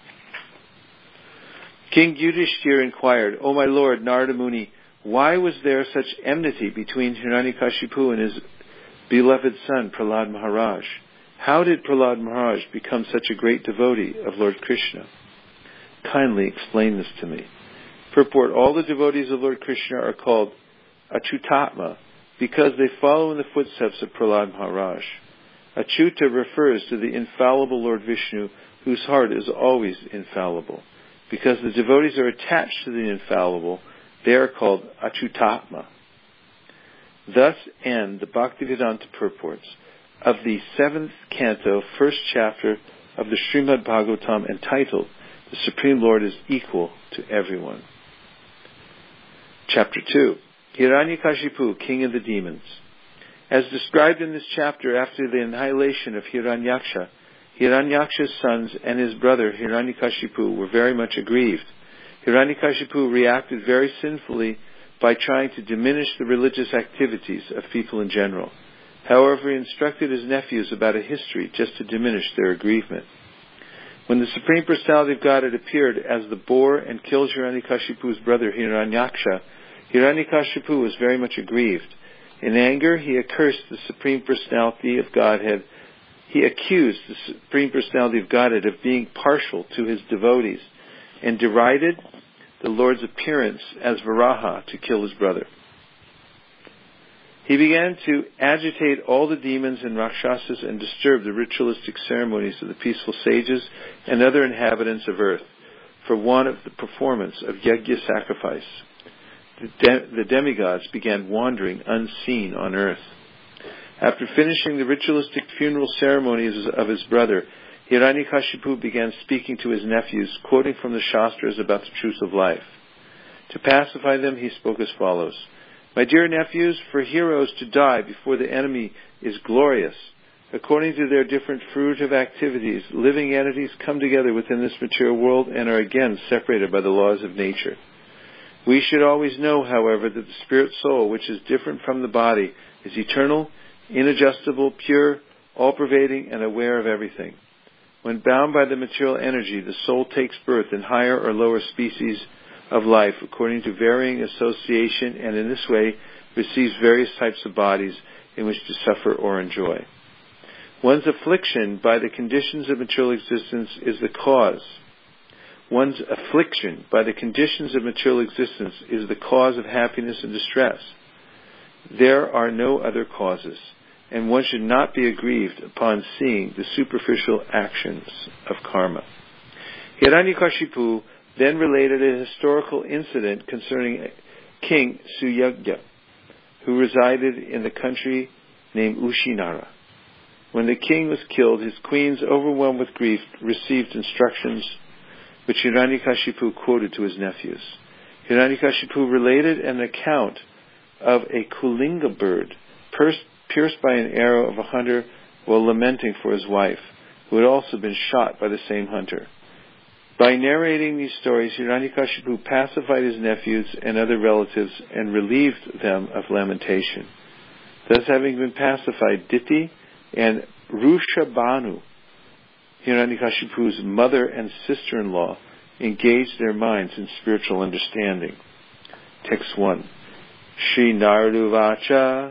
King Yudhishthira inquired, O my lord, Narada Muni, why was there such enmity between Hiranyakashipu and his beloved son, Prahlad Maharaj? How did Prahlad Maharaj become such a great devotee of Lord Krishna? Kindly explain this to me. Purport, all the devotees of Lord Krishna are called Achutatma because they follow in the footsteps of Prahlad Maharaj. Achyuta refers to the infallible Lord Vishnu, whose heart is always infallible. Because the devotees are attached to the infallible, they are called Achyutatma. Thus end the Bhaktivedanta purports of the seventh canto, first chapter of the Srimad Bhagavatam, entitled, The Supreme Lord is Equal to Everyone. Chapter two. Hiranyakashipu, king of the demons. As described in this chapter, after the annihilation of Hiranyaksha, Hiranyaksha's sons and his brother Hiranyakashipu were very much aggrieved. Hiranyakashipu reacted very sinfully by trying to diminish the religious activities of people in general. However, he instructed his nephews about a history just to diminish their aggrievement. When the Supreme Personality of Godhead appeared as the boar and killed Hiranyakashipu's brother Hiranyaksha, Hiranyakashipu was very much aggrieved. In anger, he accursed the Supreme Personality of Godhead. He accused the Supreme Personality of Godhead of being partial to his devotees and derided the Lord's appearance as Varaha to kill his brother. He began to agitate all the demons and Rakshasas and disturb the ritualistic ceremonies of the peaceful sages and other inhabitants of earth for want of the performance of yajna sacrifice. The, de- the demigods began wandering unseen on earth. After finishing the ritualistic funeral ceremonies of his brother, Hiranyakashipu began speaking to his nephews, quoting from the Shastras about the truth of life. To pacify them, he spoke as follows. My dear nephews, for heroes to die before the enemy is glorious. According to their different fruitive activities, living entities come together within this material world and are again separated by the laws of nature. We should always know, however, that the spirit soul, which is different from the body, is eternal, inadjustable, pure, all-pervading, and aware of everything. When bound by the material energy, the soul takes birth in higher or lower species of life according to varying association, and in this way receives various types of bodies in which to suffer or enjoy. One's affliction by the conditions of material existence is the cause. One's affliction by the conditions of material existence is the cause of happiness and distress. There are no other causes, and one should not be aggrieved upon seeing the superficial actions of karma. Hiranyakashipu then related a historical incident concerning King Suyagya, who resided in the country named Ushinara. When the king was killed, his queens, overwhelmed with grief, received instructions which Hiranyakashipu quoted to his nephews. Hiranyakashipu related an account of a Kulinga bird pierced by an arrow of a hunter while lamenting for his wife, who had also been shot by the same hunter. By narrating these stories, Hiranyakashipu pacified his nephews and other relatives and relieved them of lamentation. Thus, having been pacified, Diti and Rushabhanu, Hiranyakashipu's mother and sister-in-law, engaged their minds in spiritual understanding. Text one. Shri Naruvacha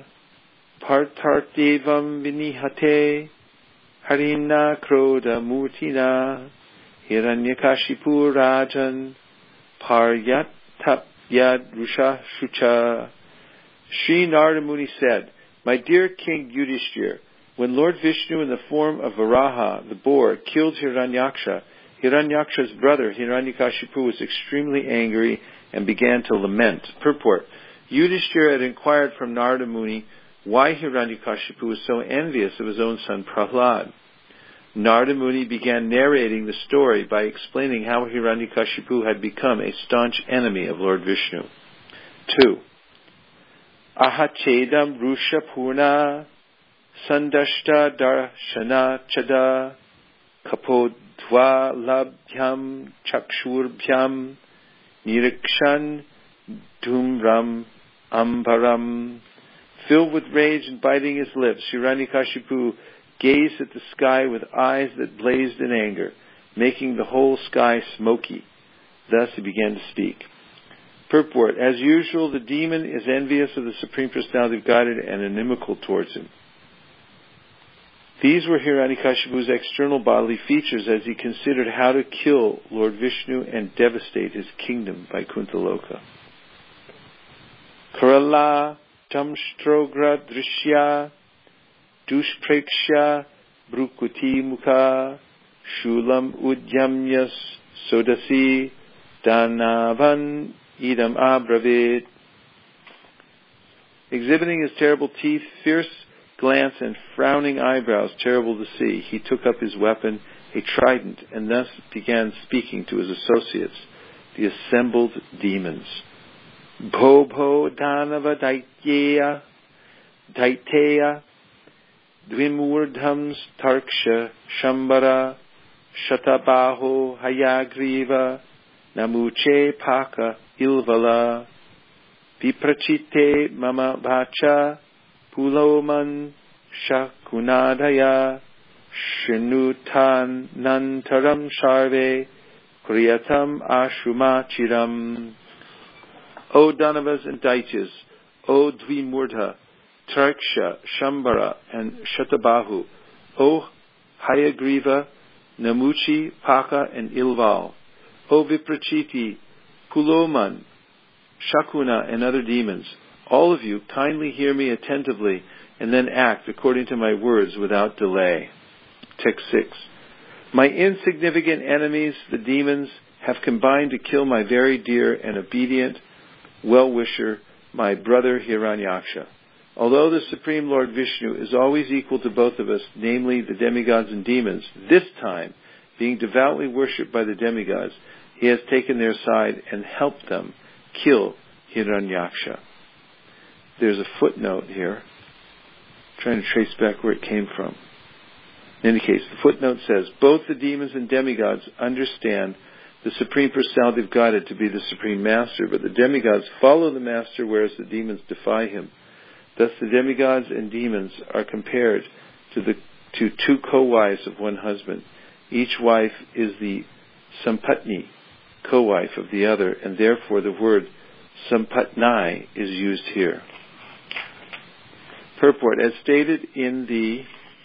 Partartivam Vinihate Harina Kroda Murtina Hiranyakashipu Rajan Paryatap Yad Rusha Shucha. Sri Narada Muni said, My dear King Yudhishthira, when Lord Vishnu in the form of Varaha, the boar, killed Hiranyaksha, Hiranyaksha's brother Hiranyakashipu was extremely angry and began to lament. Purport. Yudhishthira had inquired from Narada Muni why Hiranyakashipu was so envious of his own son Prahlad. Narada Muni began narrating the story by explaining how Hiranyakashipu had become a staunch enemy of Lord Vishnu. Two. Ahachedam Rusha Purna Sandashta Darshana Chada Kapodva Labhyam Chakshurbhyam Nirikshan Dhumram Ambaram. Filled with rage and biting his lips, Hiranyakashipu gazed at the sky with eyes that blazed in anger, making the whole sky smoky. Thus he began to speak. Purport. As usual, the demon is envious of the Supreme Personality of Godhead and inimical towards him. These were Hiranyakashipu's external bodily features as he considered how to kill Lord Vishnu and devastate his kingdom, Vaikuntha-loka. Karala Tamstrogra Drishya Dushpreksha Brukuti Mukha Shulam Udyamyas Sodasi Danavan Idam Abravid. Exhibiting his terrible teeth, fierce glance, and frowning eyebrows, terrible to see, he took up his weapon, a trident, and thus began speaking to his associates, the assembled demons. Bhobho Danava Daityeya Daiteya Dvimurdham Tarksha Shambara Shatabaho Hayagriva Namuche Paka Ilvala Viprachite Mama Vacha Puloman Shakunadaya Shrinutan Nantaram Sarve Kriyatam Ashumachiram. O Danavas and Daityas, O Dvimurdha, Tarksha, Shambara, and Shatabahu, O Hayagriva, Namuchi, Paka, and Ilval, O Viprachiti, Puloman, Shakuna, and other demons, all of you kindly hear me attentively and then act according to my words without delay. Text six. My insignificant enemies, the demons, have combined to kill my very dear and obedient well-wisher, my brother Hiranyaksha. Although the Supreme Lord Vishnu is always equal to both of us, namely the demigods and demons, this time, being devoutly worshipped by the demigods, he has taken their side and helped them kill Hiranyaksha. There's a footnote here, trying to trace back where it came from. In any case, the footnote says, both the demons and demigods understand the Supreme Personality of Godhead to be the Supreme Master, but the demigods follow the Master, whereas the demons defy him. Thus the demigods and demons are compared to the to two co-wives of one husband. Each wife is the Sampatni, co-wife of the other, and therefore the word Sampatnai is used here. Purport. As stated in the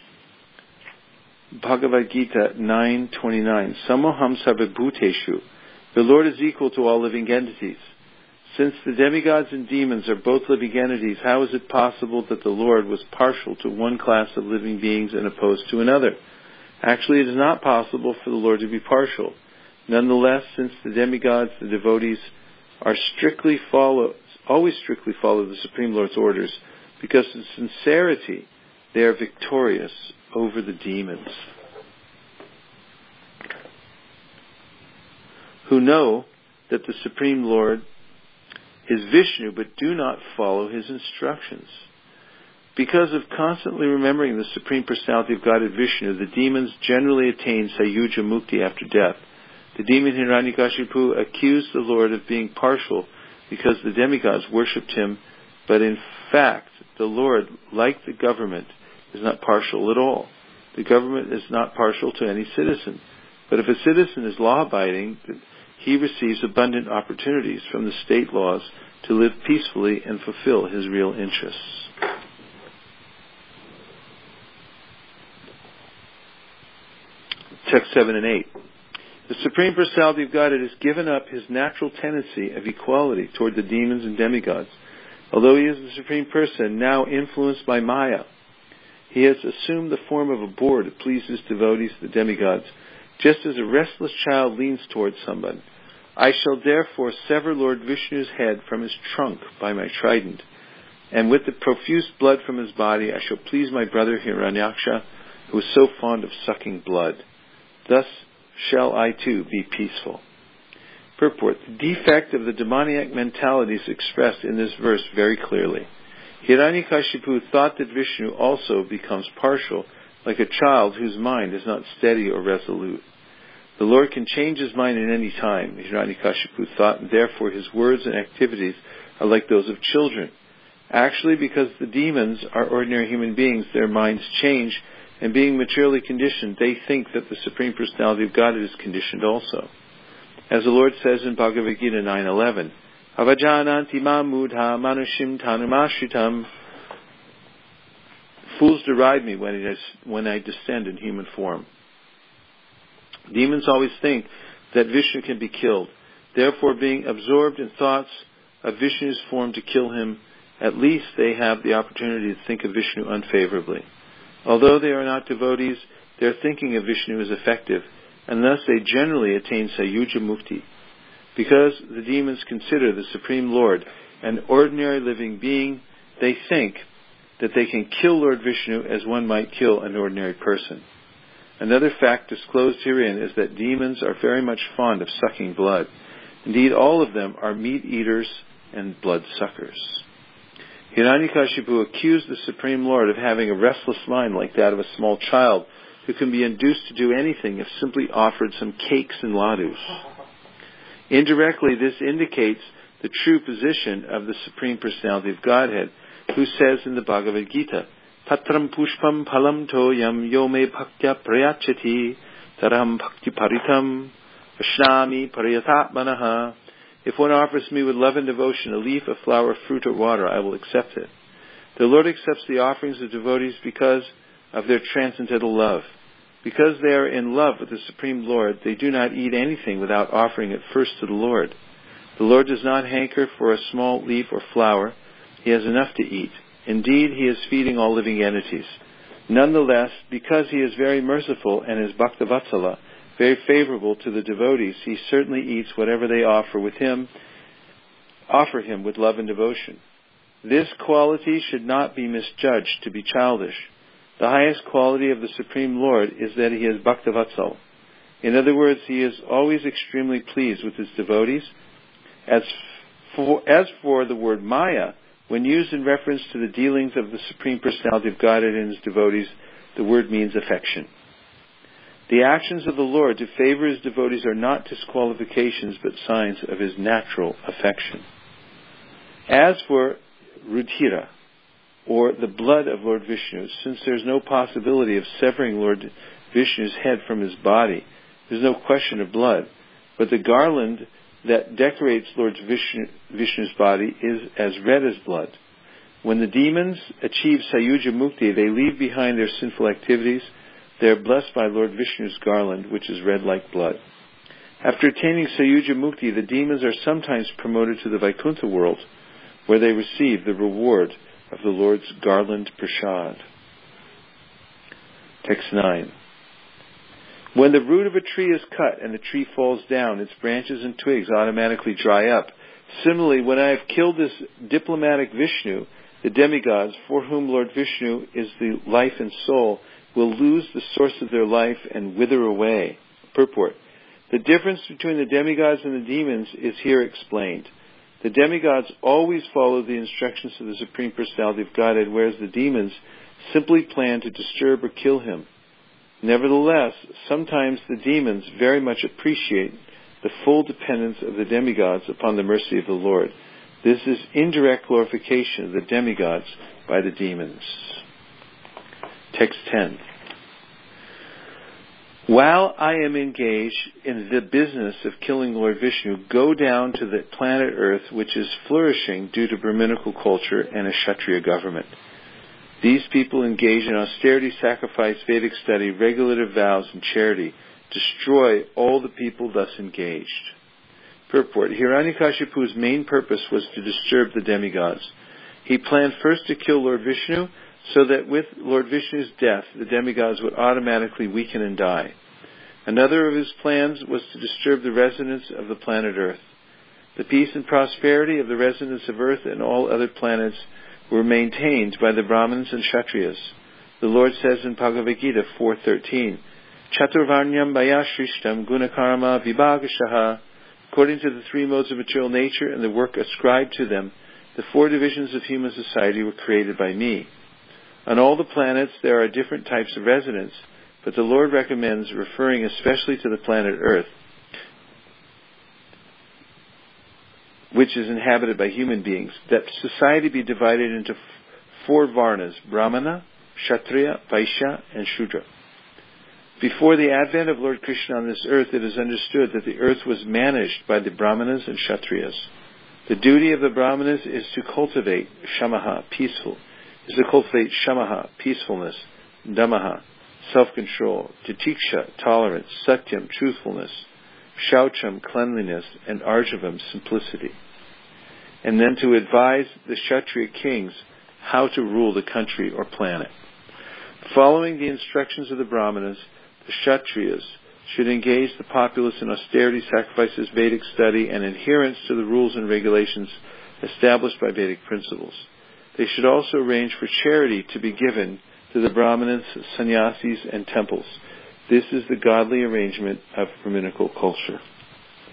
Bhagavad Gita nine twenty-nine, Samoham Sarvabhuteshu, the Lord is equal to all living entities. Since the demigods and demons are both living entities, how is it possible that the Lord was partial to one class of living beings and opposed to another? Actually, it is not possible for the Lord to be partial. Nonetheless, since the demigods, the devotees, are strictly follow, always strictly follow the Supreme Lord's orders, because in sincerity they are victorious over the demons, who know that the Supreme Lord is Vishnu but do not follow his instructions. Because of constantly remembering the Supreme Personality of Godhead Vishnu, the demons generally attain Sayuja Mukti after death. The demon Hiranyakashipu accused the Lord of being partial because the demigods worshipped him, but in fact the Lord, like the government, is not partial at all. The government is not partial to any citizen. But if a citizen is law-abiding, he receives abundant opportunities from the state laws to live peacefully and fulfill his real interests. Text seven and eight. The Supreme Personality of Godhead has given up his natural tendency of equality toward the demons and demigods. Although he is the Supreme Person, now influenced by Maya, he has assumed the form of a boar to please his devotees, the demigods, just as a restless child leans towards someone. I shall therefore sever Lord Vishnu's head from his trunk by my trident, and with the profuse blood from his body I shall please my brother Hiranyaksha, who is so fond of sucking blood. Thus shall I too be peaceful. Purport. The defect of the demoniac mentality is expressed in this verse very clearly. Hiranyakashipu thought that Vishnu also becomes partial, like a child whose mind is not steady or resolute. The Lord can change his mind at any time, Hiranyakashipu thought, and therefore his words and activities are like those of children. Actually, because the demons are ordinary human beings, their minds change, and being materially conditioned, they think that the Supreme Personality of God is conditioned also. As the Lord says in Bhagavad Gita nine eleven, Avajananti ma mudha manushim tanumashritam. Fools deride me when, it is, when I descend in human form. Demons always think that Vishnu can be killed. Therefore, being absorbed in thoughts of Vishnu's form to kill him, at least they have the opportunity to think of Vishnu unfavorably. Although they are not devotees, their thinking of Vishnu is effective, and thus they generally attain Sayuja Mukti. Because the demons consider the Supreme Lord an ordinary living being, they think that they can kill Lord Vishnu as one might kill an ordinary person. Another fact disclosed herein is that demons are very much fond of sucking blood. Indeed, all of them are meat eaters and bloodsuckers. Hiranyakashipu accused the Supreme Lord of having a restless mind like that of a small child who can be induced to do anything if simply offered some cakes and ladus. Indirectly, this indicates the true position of the Supreme Personality of Godhead, who says in the Bhagavad Gita, Patram pushpam phalam toyam yo me bhaktya prayachati taram bhakti paritam vashnami parayatatmanaha. If one offers me with love and devotion a leaf, a flower, fruit, or water, I will accept it. The Lord accepts the offerings of devotees because of their transcendental love. Because they are in love with the Supreme Lord, they do not eat anything without offering it first to the Lord. The Lord does not hanker for a small leaf or flower. He has enough to eat. Indeed, He is feeding all living entities. Nonetheless, because He is very merciful and is Bhaktavatsala, very favorable to the devotees, He certainly eats whatever they offer with Him, offer Him with love and devotion. This quality should not be misjudged to be childish. The highest quality of the Supreme Lord is that He is Bhaktavatsal. In other words, He is always extremely pleased with His devotees. As for, as for the word Maya, when used in reference to the dealings of the Supreme Personality of Godhead and His devotees, the word means affection. The actions of the Lord to favor His devotees are not disqualifications but signs of His natural affection. As for Rudhira, or the blood of Lord Vishnu, since there is no possibility of severing Lord Vishnu's head from His body, there is no question of blood, but the garland that decorates Lord Vishnu, Vishnu's body is as red as blood. When the demons achieve Sayuja Mukti, they leave behind their sinful activities. They are blessed by Lord Vishnu's garland, which is red like blood. After attaining Sayuja Mukti, the demons are sometimes promoted to the Vaikuntha world, where they receive the reward of the Lord's garland prasad. Text nine. When the root of a tree is cut and the tree falls down, its branches and twigs automatically dry up. Similarly, when I have killed this diplomatic Vishnu, the demigods, for whom Lord Vishnu is the life and soul, will lose the source of their life and wither away. Purport. The difference between the demigods and the demons is here explained. The demigods always follow the instructions of the Supreme Personality of Godhead, whereas the demons simply plan to disturb or kill Him. Nevertheless, sometimes the demons very much appreciate the full dependence of the demigods upon the mercy of the Lord. This is indirect glorification of the demigods by the demons. Text ten. While I am engaged in the business of killing Lord Vishnu, go down to the planet Earth, which is flourishing due to Brahminical culture and a Kshatriya government. These people engage in austerity, sacrifice, Vedic study, regulative vows, and charity. Destroy all the people thus engaged. Purport. Hiranyakashipu's main purpose was to disturb the demigods. He planned first to kill Lord Vishnu, so that with Lord Vishnu's death, the demigods would automatically weaken and die. Another of his plans was to disturb the residents of the planet Earth. The peace and prosperity of the residents of Earth and all other planets were maintained by the Brahmins and Kshatriyas. The Lord says in Bhagavad Gita four thirteen, Chaturvarnyam Maya Shrishtam Gunakarma Vibhagashaha. According to the three modes of material nature and the work ascribed to them, the four divisions of human society were created by me. On all the planets there are different types of residents, but the Lord recommends, referring especially to the planet Earth, which is inhabited by human beings, that society be divided into four varnas, Brahmana, Kshatriya, Vaishya, and Shudra. Before the advent of Lord Krishna on this earth, it is understood that the earth was managed by the Brahmanas and Kshatriyas. The duty of the Brahmanas is to cultivate Shamaha, peaceful, is to cultivate Shamaha, peacefulness, Damaha, self-control, Titiksha, tolerance, Satyam, truthfulness, Shaucham, cleanliness, and Arjavam, simplicity. And then to advise the Kshatriya kings how to rule the country or planet. Following the instructions of the Brahmanas, the Kshatriyas should engage the populace in austerity, sacrifices, Vedic study, and adherence to the rules and regulations established by Vedic principles. They should also arrange for charity to be given to the Brahmanas, sannyasis, and temples. This is the godly arrangement of Brahminical culture.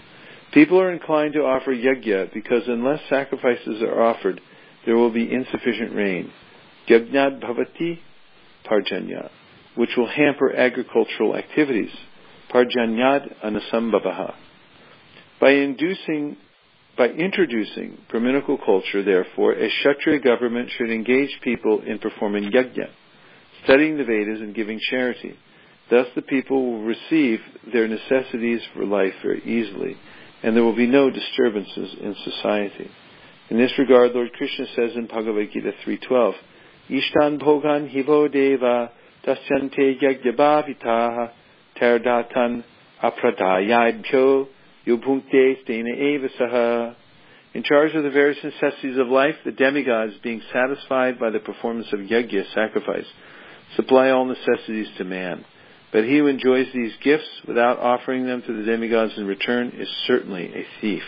People are inclined to offer yajna because unless sacrifices are offered, there will be insufficient rain. Yajnad bhavati parjanya, which will hamper agricultural activities. Parjanyad anasambhavaha. By inducing, by introducing Brahminical culture, therefore, a Kshatriya government should engage people in performing yajna, studying the Vedas and giving charity. Thus the people will receive their necessities for life very easily, and there will be no disturbances in society. In this regard, Lord Krishna says in Bhagavad Gita three twelve, Ishtan bhogan hivo deva tasyante yagyabhavitaha terdatan apradayabhyo yubhunkte stena eva saha. In charge of the various necessities of life, the demigods, being satisfied by the performance of yajna, sacrifice, supply all necessities to man. But he who enjoys these gifts without offering them to the demigods in return is certainly a thief.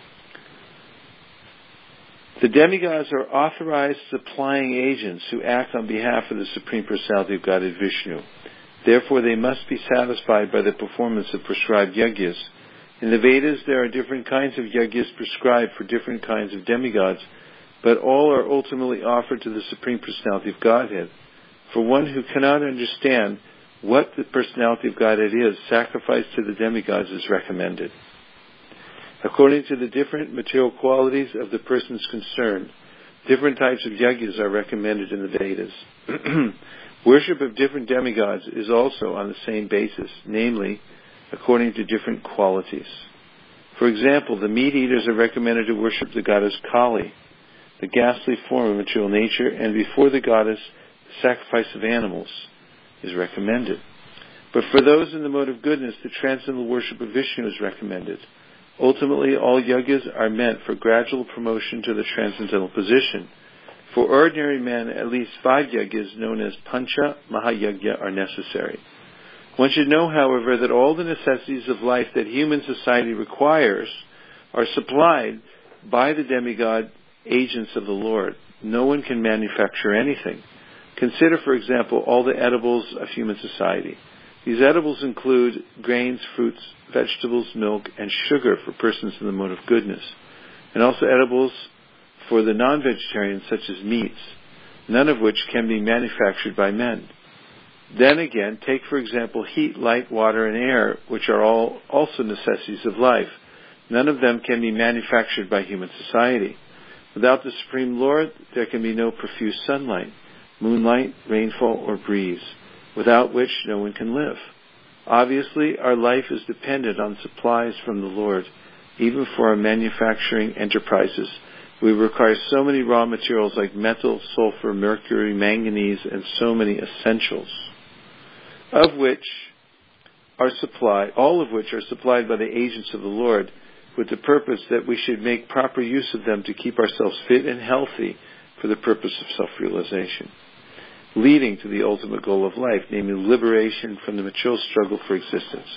The demigods are authorized supplying agents who act on behalf of the Supreme Personality of Godhead Vishnu. Therefore, they must be satisfied by the performance of prescribed yajnas. In the Vedas, there are different kinds of yajnas prescribed for different kinds of demigods, but all are ultimately offered to the Supreme Personality of Godhead. For one who cannot understand what the Personality of Godhead is, sacrifice to the demigods is recommended. According to the different material qualities of the persons concerned, different types of yajnas are recommended in the Vedas. Worship of different demigods is also on the same basis, namely, according to different qualities. For example, the meat-eaters are recommended to worship the goddess Kali, the ghastly form of material nature, and before the goddess, the sacrifice of animals is recommended. But for those in the mode of goodness, the transcendental worship of Vishnu is recommended. Ultimately, all yajnas are meant for gradual promotion to the transcendental position. For ordinary men, at least five yajnas, known as Pancha Mahayajna, are necessary. One should know, however, that all the necessities of life that human society requires are supplied by the demigod agents of the Lord. No one can manufacture anything. Consider, for example, all the edibles of human society. These edibles include grains, fruits, vegetables, milk, and sugar for persons in the mode of goodness, and also edibles for the non-vegetarians, such as meats, none of which can be manufactured by men. Then again, take for example heat, light, water, and air, which are all also necessities of life. None of them can be manufactured by human society. Without the Supreme Lord, there can be no profuse sunlight, moonlight, rainfall, or breeze, without which no one can live. Obviously, our life is dependent on supplies from the Lord. Even for our manufacturing enterprises, we require so many raw materials like metal, sulfur, mercury, manganese, and so many essentials, of which are supplied, all of which are supplied by the agents of the Lord, with the purpose that we should make proper use of them to keep ourselves fit and healthy for the purpose of self-realization, leading to the ultimate goal of life, namely liberation from the material struggle for existence.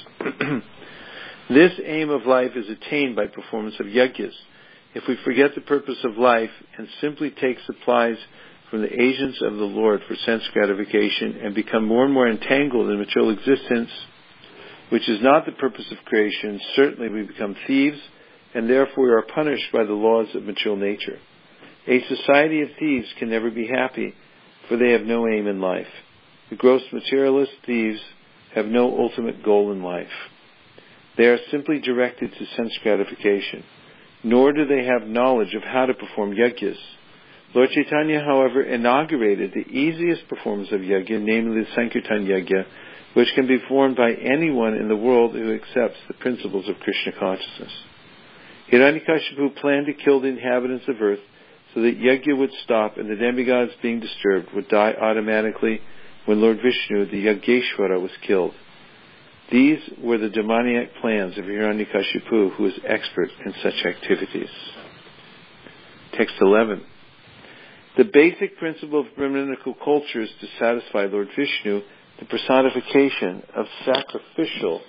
This aim of life is attained by performance of yajnas. If we forget the purpose of life and simply take supplies from the agents of the Lord for sense gratification and become more and more entangled in material existence, which is not the purpose of creation, certainly we become thieves, and therefore we are punished by the laws of material nature. A society of thieves can never be happy, for they have no aim in life. The gross materialist thieves have no ultimate goal in life. They are simply directed to sense gratification, nor do they have knowledge of how to perform yajnas. Lord Chaitanya, however, inaugurated the easiest performance of yajna, namely the Sankirtan yajna, which can be performed by anyone in the world who accepts the principles of Krishna consciousness. Hiranyakashipu planned to kill the inhabitants of earth so that yajna would stop and the demigods being disturbed would die automatically when Lord Vishnu, the Yajneshwara, was killed. These were the demoniac plans of Hiranyakashipu, who was expert in such activities. Text eleven. The basic principle of Brahminical culture is to satisfy Lord Vishnu, the personification of sacrificial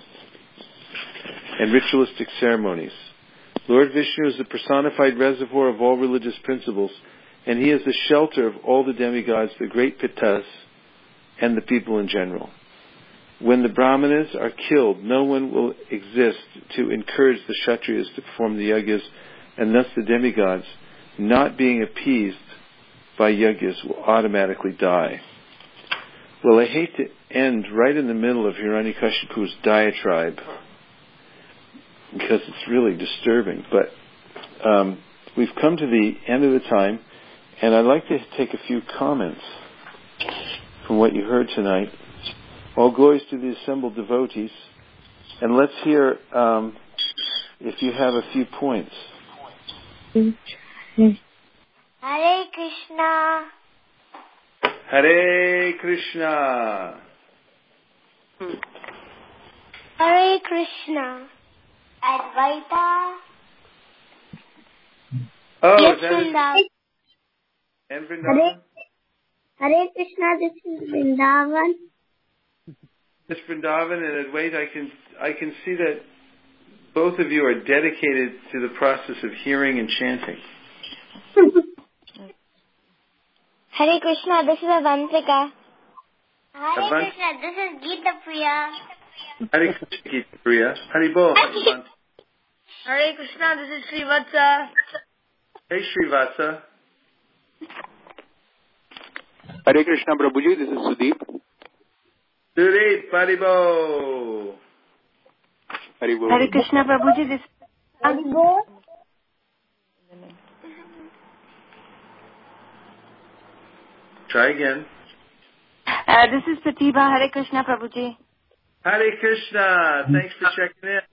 and ritualistic ceremonies. Lord Vishnu is the personified reservoir of all religious principles, and he is the shelter of all the demigods, the great pittas, and the people in general. When the Brahmanas are killed, no one will exist to encourage the Kshatriyas to perform the yagyas, and thus the demigods, not being appeased by yagyas, will automatically die. Well, I hate to end right in the middle of Hiranyakashipu's diatribe, because it's really disturbing, but um, we've come to the end of the time, and I'd like to take a few comments from what you heard tonight. All glories to the assembled devotees, and let's hear um, if you have a few points. Hare Krishna. Hare Krishna. Hare Krishna. Advaita. Oh, yes, is that it? And Vrindavan? Hare, Hare Krishna, this is Vrindavan. Miss Vrindavan and Advaita, I can I can see that both of you are dedicated to the process of hearing and chanting. Hare Krishna, this is Avantika. Hare Avant- Krishna, this is Geeta Priya. Hare Krishna, Geeta Priya. Hare Bol. Hare Krishna, this is Srivatsa. Hey, Srivatsa. Hare Krishna, Prabhuji, this is Sudeep. Sudeep, Haribo. Haribo. Hare Krishna, Prabhuji, this is Haribo. Try again. Uh, this is Pratibha. Hare Krishna, Prabhuji. Hare Krishna. Thanks for checking in.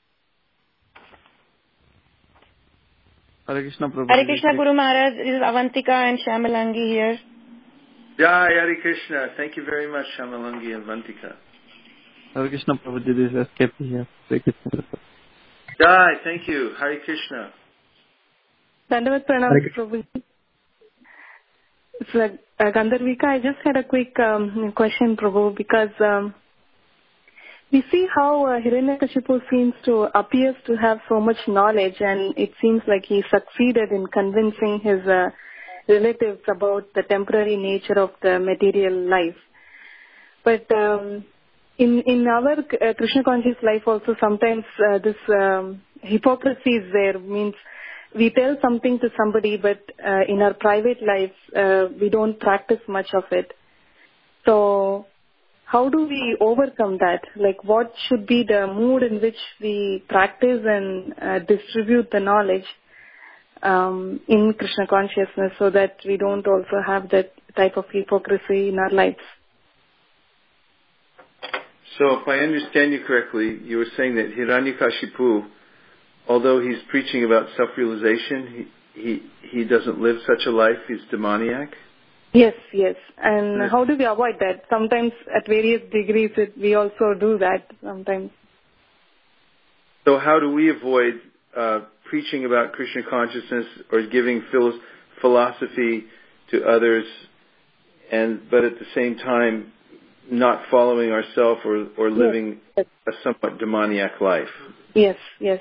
Hare Krishna, Prabhuji. Hare Krishna, Guru Maharaj. This is Avantika and Shamalangi here. Jai Hare Krishna. Thank you very much, Shamalangi and Vantika. Hare Krishna, Prabhuji. This is S K P here. Hare Krishna. Jai, thank you. Hare Krishna. Dandavat Pranam, Prabhuji. So, uh, Gandharvika, I just had a quick um, question, Prabhu, because um, we see how uh, Hiranyakashipu seems to appears to have so much knowledge, and it seems like he succeeded in convincing his uh, relatives about the temporary nature of the material life. But um, in in our uh, Krishna conscious life also, sometimes uh, this um, hypocrisy is there. Means we tell something to somebody, but uh, in our private life, uh, we don't practice much of it. So how do we overcome that? Like, what should be the mood in which we practice and uh, distribute the knowledge um, in Krishna consciousness, so that we don't also have that type of hypocrisy in our lives? So if I understand you correctly, you were saying that Hiranyakashipu, although he's preaching about self-realization, he, he, he doesn't live such a life, he's demoniac? Yes, yes. And how do we avoid that? Sometimes at various degrees it, we also do that sometimes. So how do we avoid uh, preaching about Krishna consciousness or giving phil- philosophy to others, and but at the same time not following ourselves or, or living yes. a somewhat demoniac life? Yes, yes.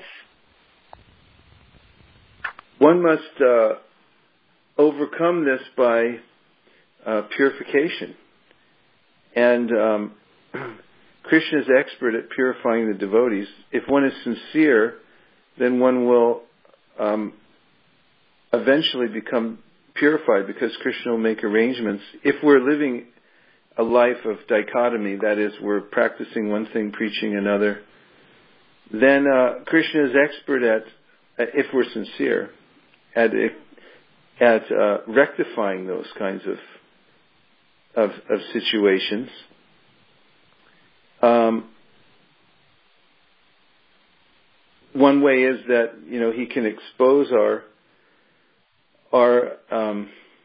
One must uh, overcome this by uh, purification. And um, Krishna is expert at purifying the devotees. If one is sincere, then one will um, eventually become purified, because Krishna will make arrangements. If we're living a life of dichotomy, that is, we're practicing one thing, preaching another, then uh, Krishna is expert at, if we're sincere, at at uh, rectifying those kinds of of, of situations. Um, one way is that, you know, he can expose our our um,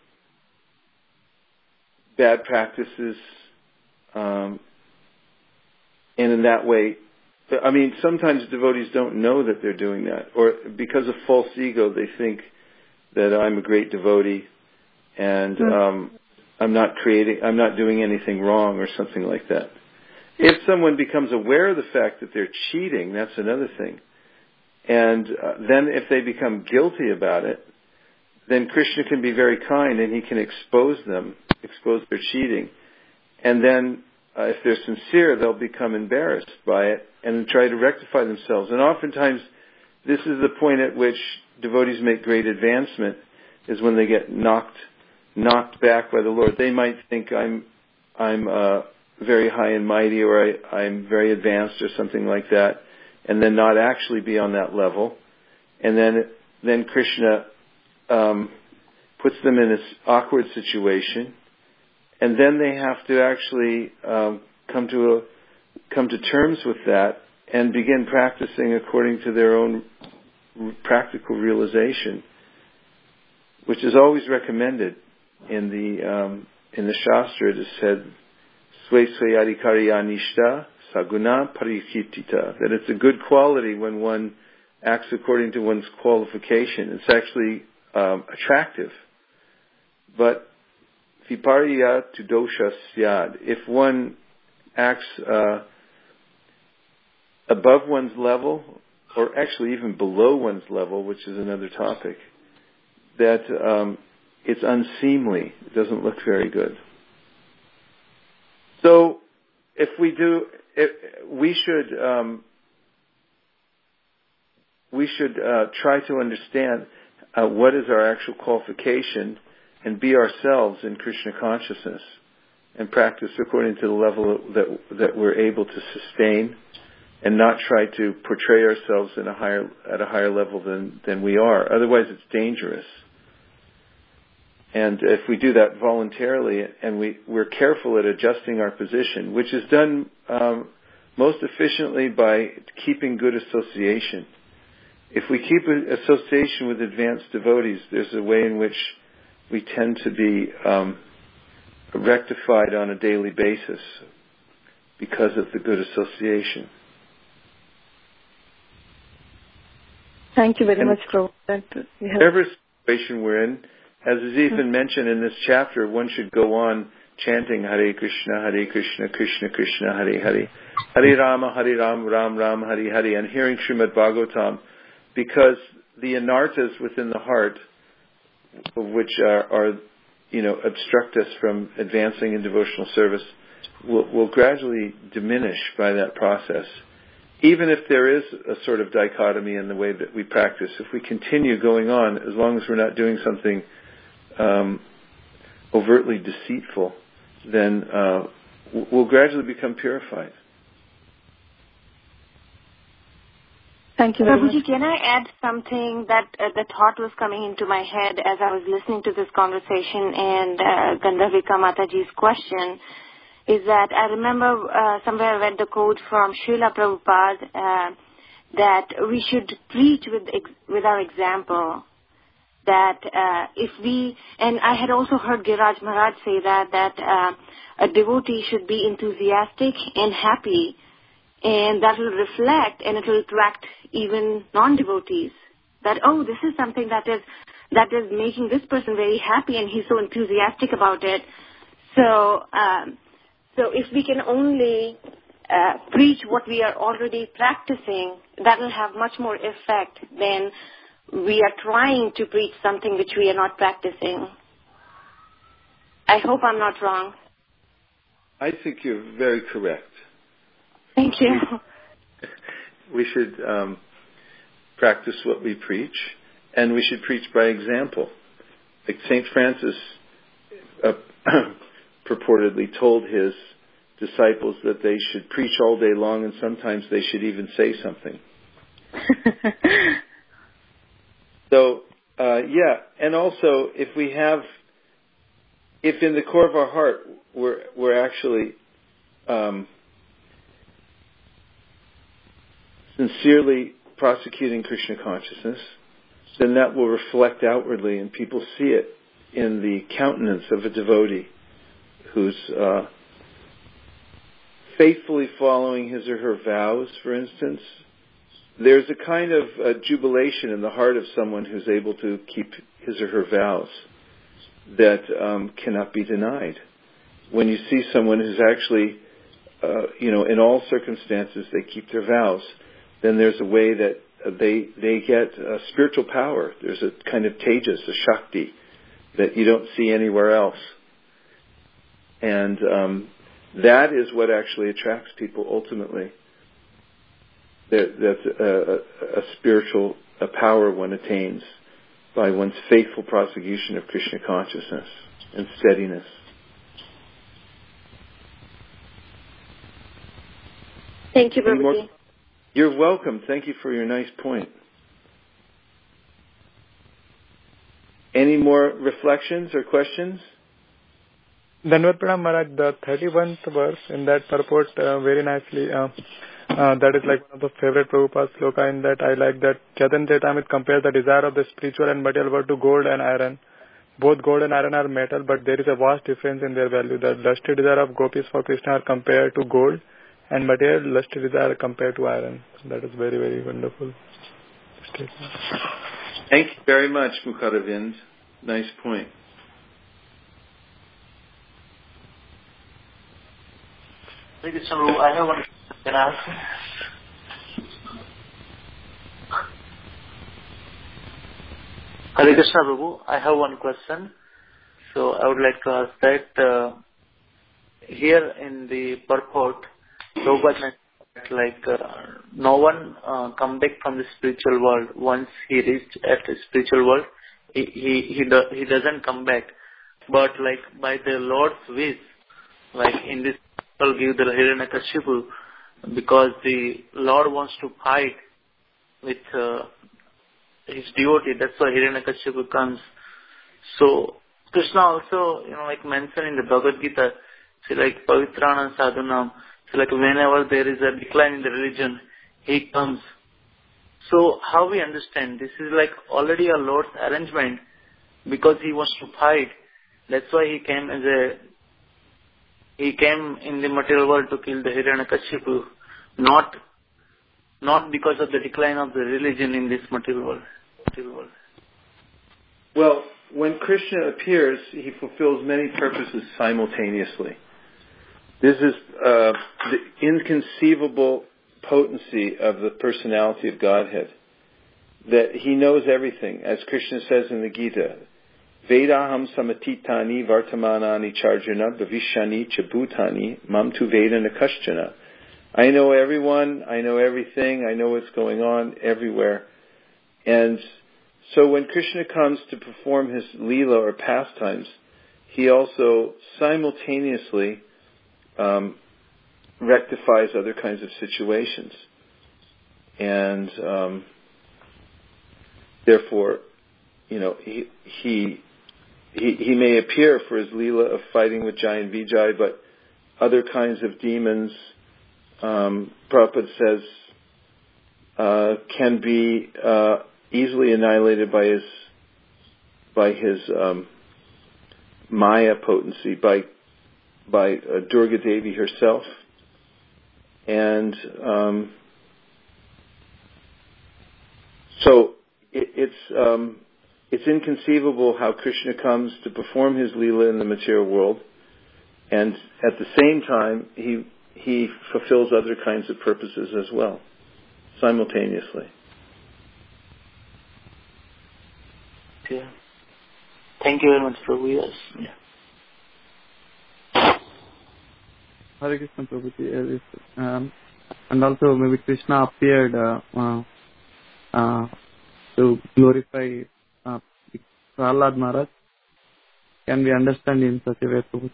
bad practices, um, and in that way, I mean, sometimes devotees don't know that they're doing that, or because of false ego, they think that I'm a great devotee and um, I'm not creating, I'm not doing anything wrong or something like that. If someone becomes aware of the fact that they're cheating, that's another thing. And uh, then if they become guilty about it, then Krishna can be very kind and he can expose them, expose their cheating. And then uh, if they're sincere, they'll become embarrassed by it and try to rectify themselves. And oftentimes, this is the point at which devotees make great advancement, is when they get knocked knocked back by the Lord. They might think I'm I'm uh, very high and mighty, or I, I'm very advanced, or something like that, and then not actually be on that level. And then then Krishna um, puts them in this awkward situation, and then they have to actually um, come to a, come to terms with that and begin practicing according to their own practical realization, which is always recommended in the um, in the Shastra. It is said, "Swe swayadikariya nishta saguna parikitita," that it's a good quality when one acts according to one's qualification. It's actually um, attractive. But vipariya tu dosha syad, if one acts uh, above one's level, or actually even below one's level, which is another topic, that um, it's unseemly. It doesn't look very good. So, if we do, if, we should um, we should uh, try to understand uh, what is our actual qualification, and be ourselves in Krishna consciousness, and practice according to the level that that we're able to sustain, and not try to portray ourselves in a higher at a higher level than, than we are. Otherwise, it's dangerous. And if we do that voluntarily, and we, we're careful at adjusting our position, which is done um, most efficiently by keeping good association. If we keep an association with advanced devotees, there's a way in which we tend to be um, rectified on a daily basis because of the good association. Thank you very and much, Prabhu. Whatever situation we're in, as is even mentioned in this chapter, one should go on chanting Hare Krishna, Hare Krishna, Krishna Krishna, Hare Hare, Hare Rama, Hare Rama, Ram Ram, Hare Hare, and hearing Srimad Bhagavatam, because the anarthas within the heart, which are, are, you know, obstruct us from advancing in devotional service, will, will gradually diminish by that process. Even if there is a sort of dichotomy in the way that we practice, if we continue going on, as long as we're not doing something um, overtly deceitful, then uh, we'll gradually become purified. Thank you very Prabhuji, much. can I add something that uh, the thought was coming into my head as I was listening to this conversation and uh, Gandharvika Mataji's question, is that I remember uh, somewhere I read the quote from Srila Prabhupada uh, that we should preach with ex- with our example. That uh, if we, and I had also heard Giriraj Maharaj say that, that uh, a devotee should be enthusiastic and happy, and that will reflect and it will attract even non-devotees. That, oh, this is something that is that is making this person very happy and he's so enthusiastic about it. So, um, so if we can only uh, preach what we are already practicing, that will have much more effect than we are trying to preach something which we are not practicing. I hope I'm not wrong. I think you're very correct. Thank you. We should um, practice what we preach, and we should preach by example. Like Saint Francis uh, purportedly told his disciples that they should preach all day long, and sometimes they should even say something. So, uh, yeah, and also if we have, if in the core of our heart we're we're actually um, sincerely prosecuting Krishna consciousness, then that will reflect outwardly, and people see it in the countenance of a devotee who's uh, faithfully following his or her vows, for instance. There's a kind of uh, jubilation in the heart of someone who's able to keep his or her vows that um, cannot be denied. When you see someone who's actually, uh, you know, in all circumstances they keep their vows, then there's a way that they they get uh, spiritual power. There's a kind of tejas, a shakti, that you don't see anywhere else. And um, that is what actually attracts people ultimately. That, that's a, a, a spiritual a power one attains by one's faithful prosecution of Krishna consciousness and steadiness. Thank you, Prabhuji. You're welcome. Thank you for your nice point. Any more reflections or questions? Dhanavad Pranam Maharaj, the thirty-first verse in that purport uh, very nicely. Uh, uh, that is like one of the favorite Prabhupada's sloka in that I like that Chaitanya Charitamrita compares the desire of the spiritual and material world to gold and iron. Both gold and iron are metal, but there is a vast difference in their value. The lusty desire of gopis for Krishna are compared to gold, and material lusty desire compared to iron. That is very, very wonderful statement. Thank you very much, Mukharavind. Nice point. I have one question. Hare Krishna, Prabhu. I have one question. So I would like to ask that uh, here in the purport, Prabhupada mentioned that like uh, no one uh, come back from the spiritual world once he reached at the spiritual world. He he he, do, he doesn't come back, but like by the Lord's wish, like in this people give the Hiranyakashipu because the Lord wants to fight with uh, his devotee. That's why Hiranyakashipu comes. So Krishna also, you know, like mentioned in the Bhagavad Gita, say like Pavitranam Sadhunam. So like whenever there is a decline in the religion, he comes. So how we understand this is like already a Lord's arrangement because he wants to fight. That's why he came as a he came in the material world to kill the Hiranyakashipu, not not because of the decline of the religion in this material world. Material world. Well, when Krishna appears, he fulfills many purposes simultaneously. This is uh, the inconceivable potency of the personality of Godhead, that he knows everything, as Krishna says in the Gita, Vedaham samatitani vartamanani charjana bhavishani chabhutani mam tu vedana kaschana. I know everyone, I know everything, I know what's going on everywhere. And so when Krishna comes to perform his lila or pastimes, he also simultaneously um, rectifies other kinds of situations. And um, therefore, you know, he, he he he may appear for his lila of fighting with Jai and Vijay, but other kinds of demons, um, Prabhupada says, uh, can be uh, easily annihilated by his by his um, Maya potency, by by uh, Durga Devi herself, and um, so it, it's um, it's inconceivable how Krishna comes to perform his lila in the material world, and at the same time he he fulfills other kinds of purposes as well, simultaneously. Yeah. Thank you very much, Prabhu. Yes. Yeah. Hare Krishna, Prabhuji. Um, and also maybe Krishna appeared uh, uh, uh, to glorify uh, Prahlad Maharaj. Can we understand in such a way, Prabhuji?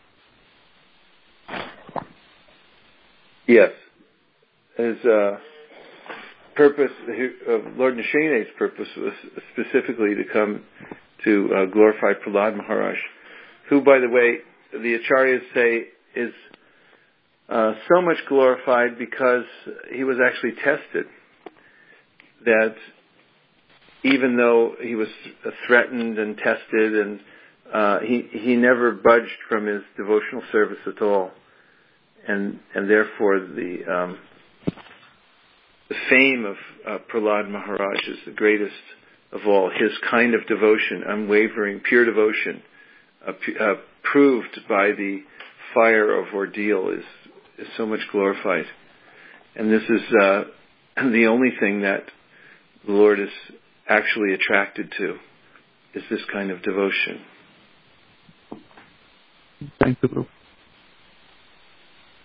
Yes. His uh, purpose, uh, Lord Nrsingadeva's purpose was specifically to come to uh, glorify Prahlad Maharaj, who, by the way, the Acharyas say is uh, so much glorified because he was actually tested. That even though he was threatened and tested, and uh, he he never budged from his devotional service at all, and and therefore the um, the fame of uh, Prahlad Maharaj is the greatest of all. His kind of devotion, unwavering, pure devotion, uh, p- uh, proved by the fire of ordeal, is is so much glorified. And this is uh, the only thing that the Lord is actually attracted to, is this kind of devotion. Thank you, Prabhu.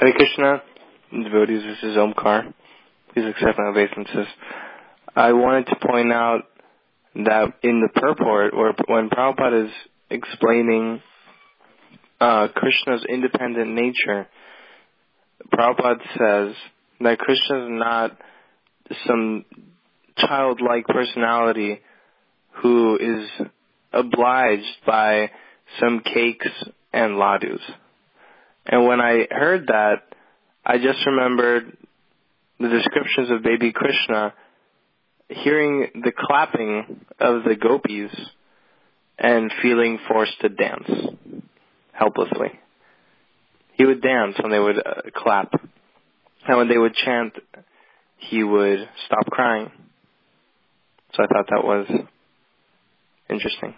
Hare Krishna, devotees, this is Omkar. Please accept my obeisances. I wanted to point out that in the purport, where when Prabhupada is explaining uh, Krishna's independent nature, Prabhupada says that Krishna is not some childlike personality who is obliged by some cakes and ladus. And when I heard that, I just remembered the descriptions of baby Krishna, hearing the clapping of the gopis and feeling forced to dance helplessly. He would dance when they would uh, clap. And when they would chant, he would stop crying. So I thought that was interesting.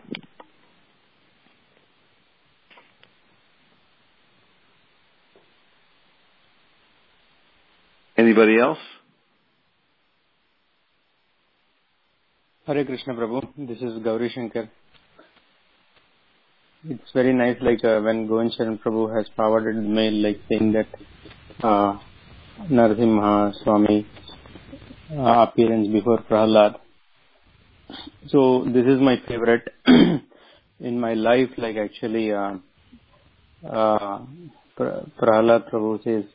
Anybody else? Hare Krishna Prabhu, this is Gauri Shankar. It's very nice, like uh, when Govind Sharan Prabhu has forwarded the mail, like saying that uh, Narasimha Swami uh, appearance before Prahlad. So this is my favorite in my life. Like actually, uh, uh, Prahlad Prabhu says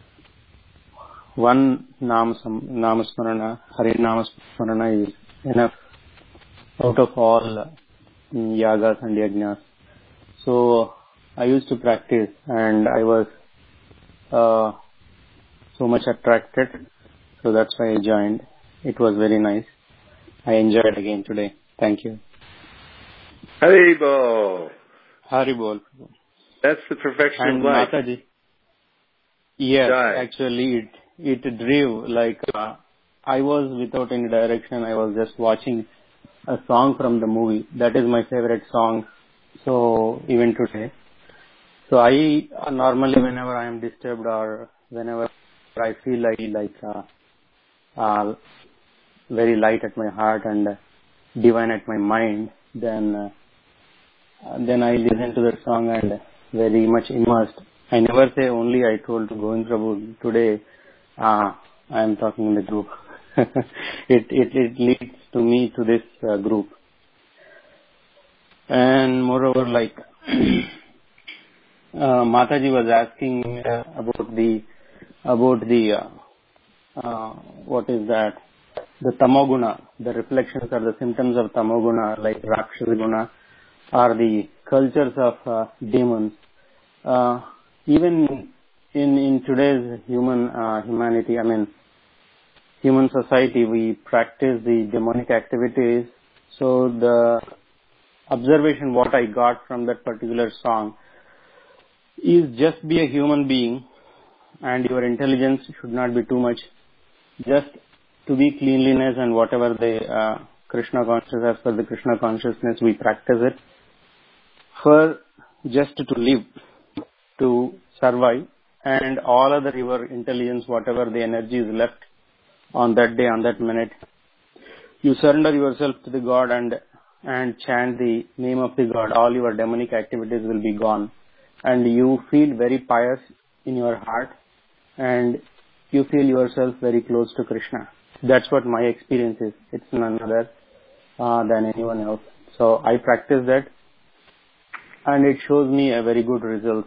one Nam Namasmarana, Hari Namasmarana is enough out of all uh, yagas and yajnas. So I used to practice, and I was uh, so much attracted. So that's why I joined. It was very nice. I enjoyed again today. Thank you. Haribol. Haribol. That's the perfection and of life. Mataji. Yes, Die. actually it it drew like uh, I was without any direction. I was just watching a song from the movie. That is my favorite song. So even today. So I uh, normally whenever I am disturbed or whenever I feel like like uh, uh, very light at my heart and uh, divine at my mind, then uh, then I listen to that song and very much immersed. I never say only I told to Govind Prabhu today. Uh, I am talking in the group. it, it it leads to me to this uh, group. And moreover, like uh, Mataji was asking uh, about the about the uh, uh, what is that? The tamoguna, the reflections or the symptoms of tamoguna, like Rakshasa guna, are the cultures of uh, demons. Uh, even in in today's human uh, humanity, I mean human society, we practice the demonic activities. So the observation what I got from that particular song is just be a human being, and your intelligence should not be too much. Just to be cleanliness and whatever the uh, Krishna consciousness, as per the Krishna consciousness, we practice it for just to live, to survive, and all other your intelligence, whatever the energy is left on that day, on that minute, you surrender yourself to the God and and chant the name of the God. All your demonic activities will be gone, and you feel very pious in your heart, and you feel yourself very close to Krishna. That's what my experience is. It's none other uh, than anyone else. So I practice that, and it shows me a very good result.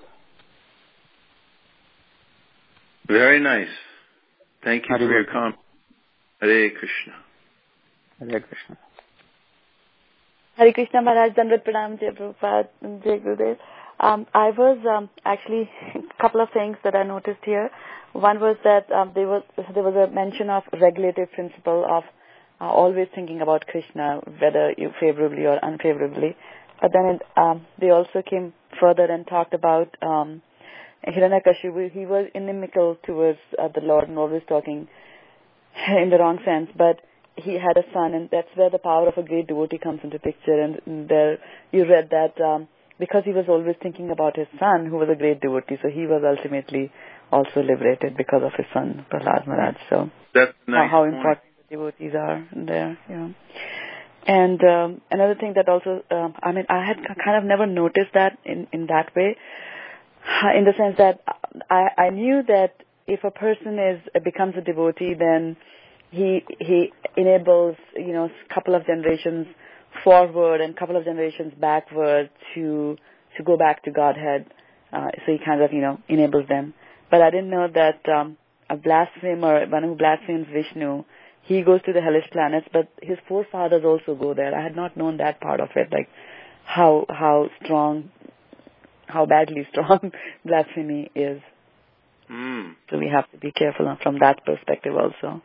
Very nice. Thank you Hare for your Krishna. comment. Hare Krishna. Hare Krishna. Hare Krishna Maharaj, Dandavat Pranam, Jai Prabhupada, Jai Gurudev. Um, I was um, actually a couple of things that I noticed here. One was that um, there was there was a mention of regulative principle of uh, always thinking about Krishna, whether you favorably or unfavorably. But then it, um, they also came further and talked about um, Hiranyakashipu. He was inimical towards uh, the Lord and always talking in the wrong sense. But he had a son, and that's where the power of a great devotee comes into picture. And, and there you read that. Um, Because he was always thinking about his son, who was a great devotee, so he was ultimately also liberated because of his son, Prahlad Maharaj. So that's nice how point. important the devotees are there, you know. And um, another thing that also, um, I mean, I had kind of never noticed that in, in that way. in the sense that I, I knew that if a person is becomes a devotee, then he he enables, you know, a couple of generations forward and a couple of generations backward to to go back to Godhead. Uh, so he kind of, you know, enables them. But I didn't know that um, a blasphemer, one who blasphemes Vishnu, he goes to the hellish planets, but his forefathers also go there. I had not known that part of it, like how how strong, how badly strong blasphemy is. Mm. So we have to be careful from that perspective also.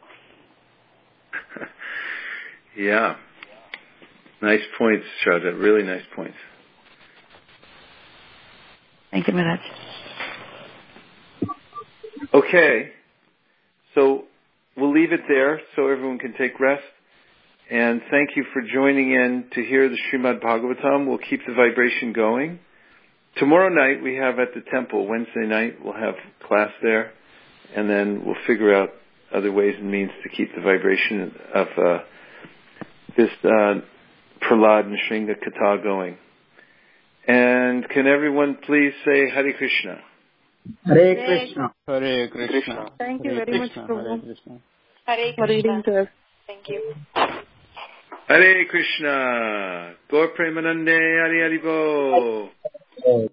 Yeah. Nice points, Shraddha. Really nice points. Thank you, Maharaj. Okay. So we'll leave it there so everyone can take rest. And thank you for joining in to hear the Srimad Bhagavatam. We'll keep the vibration going. Tomorrow night we have at the temple, Wednesday night, we'll have class there. And then we'll figure out other ways and means to keep the vibration of uh, this uh, Prahlad and Shringa Katha going. And can everyone please say Hare Krishna? Hare Krishna. Hare Krishna. Krishna. Thank you Hare very Krishna. much for, Hare Krishna. Hare for reading to us. Thank you. Hare Krishna. Gaur Premanande Hari Hari Bo.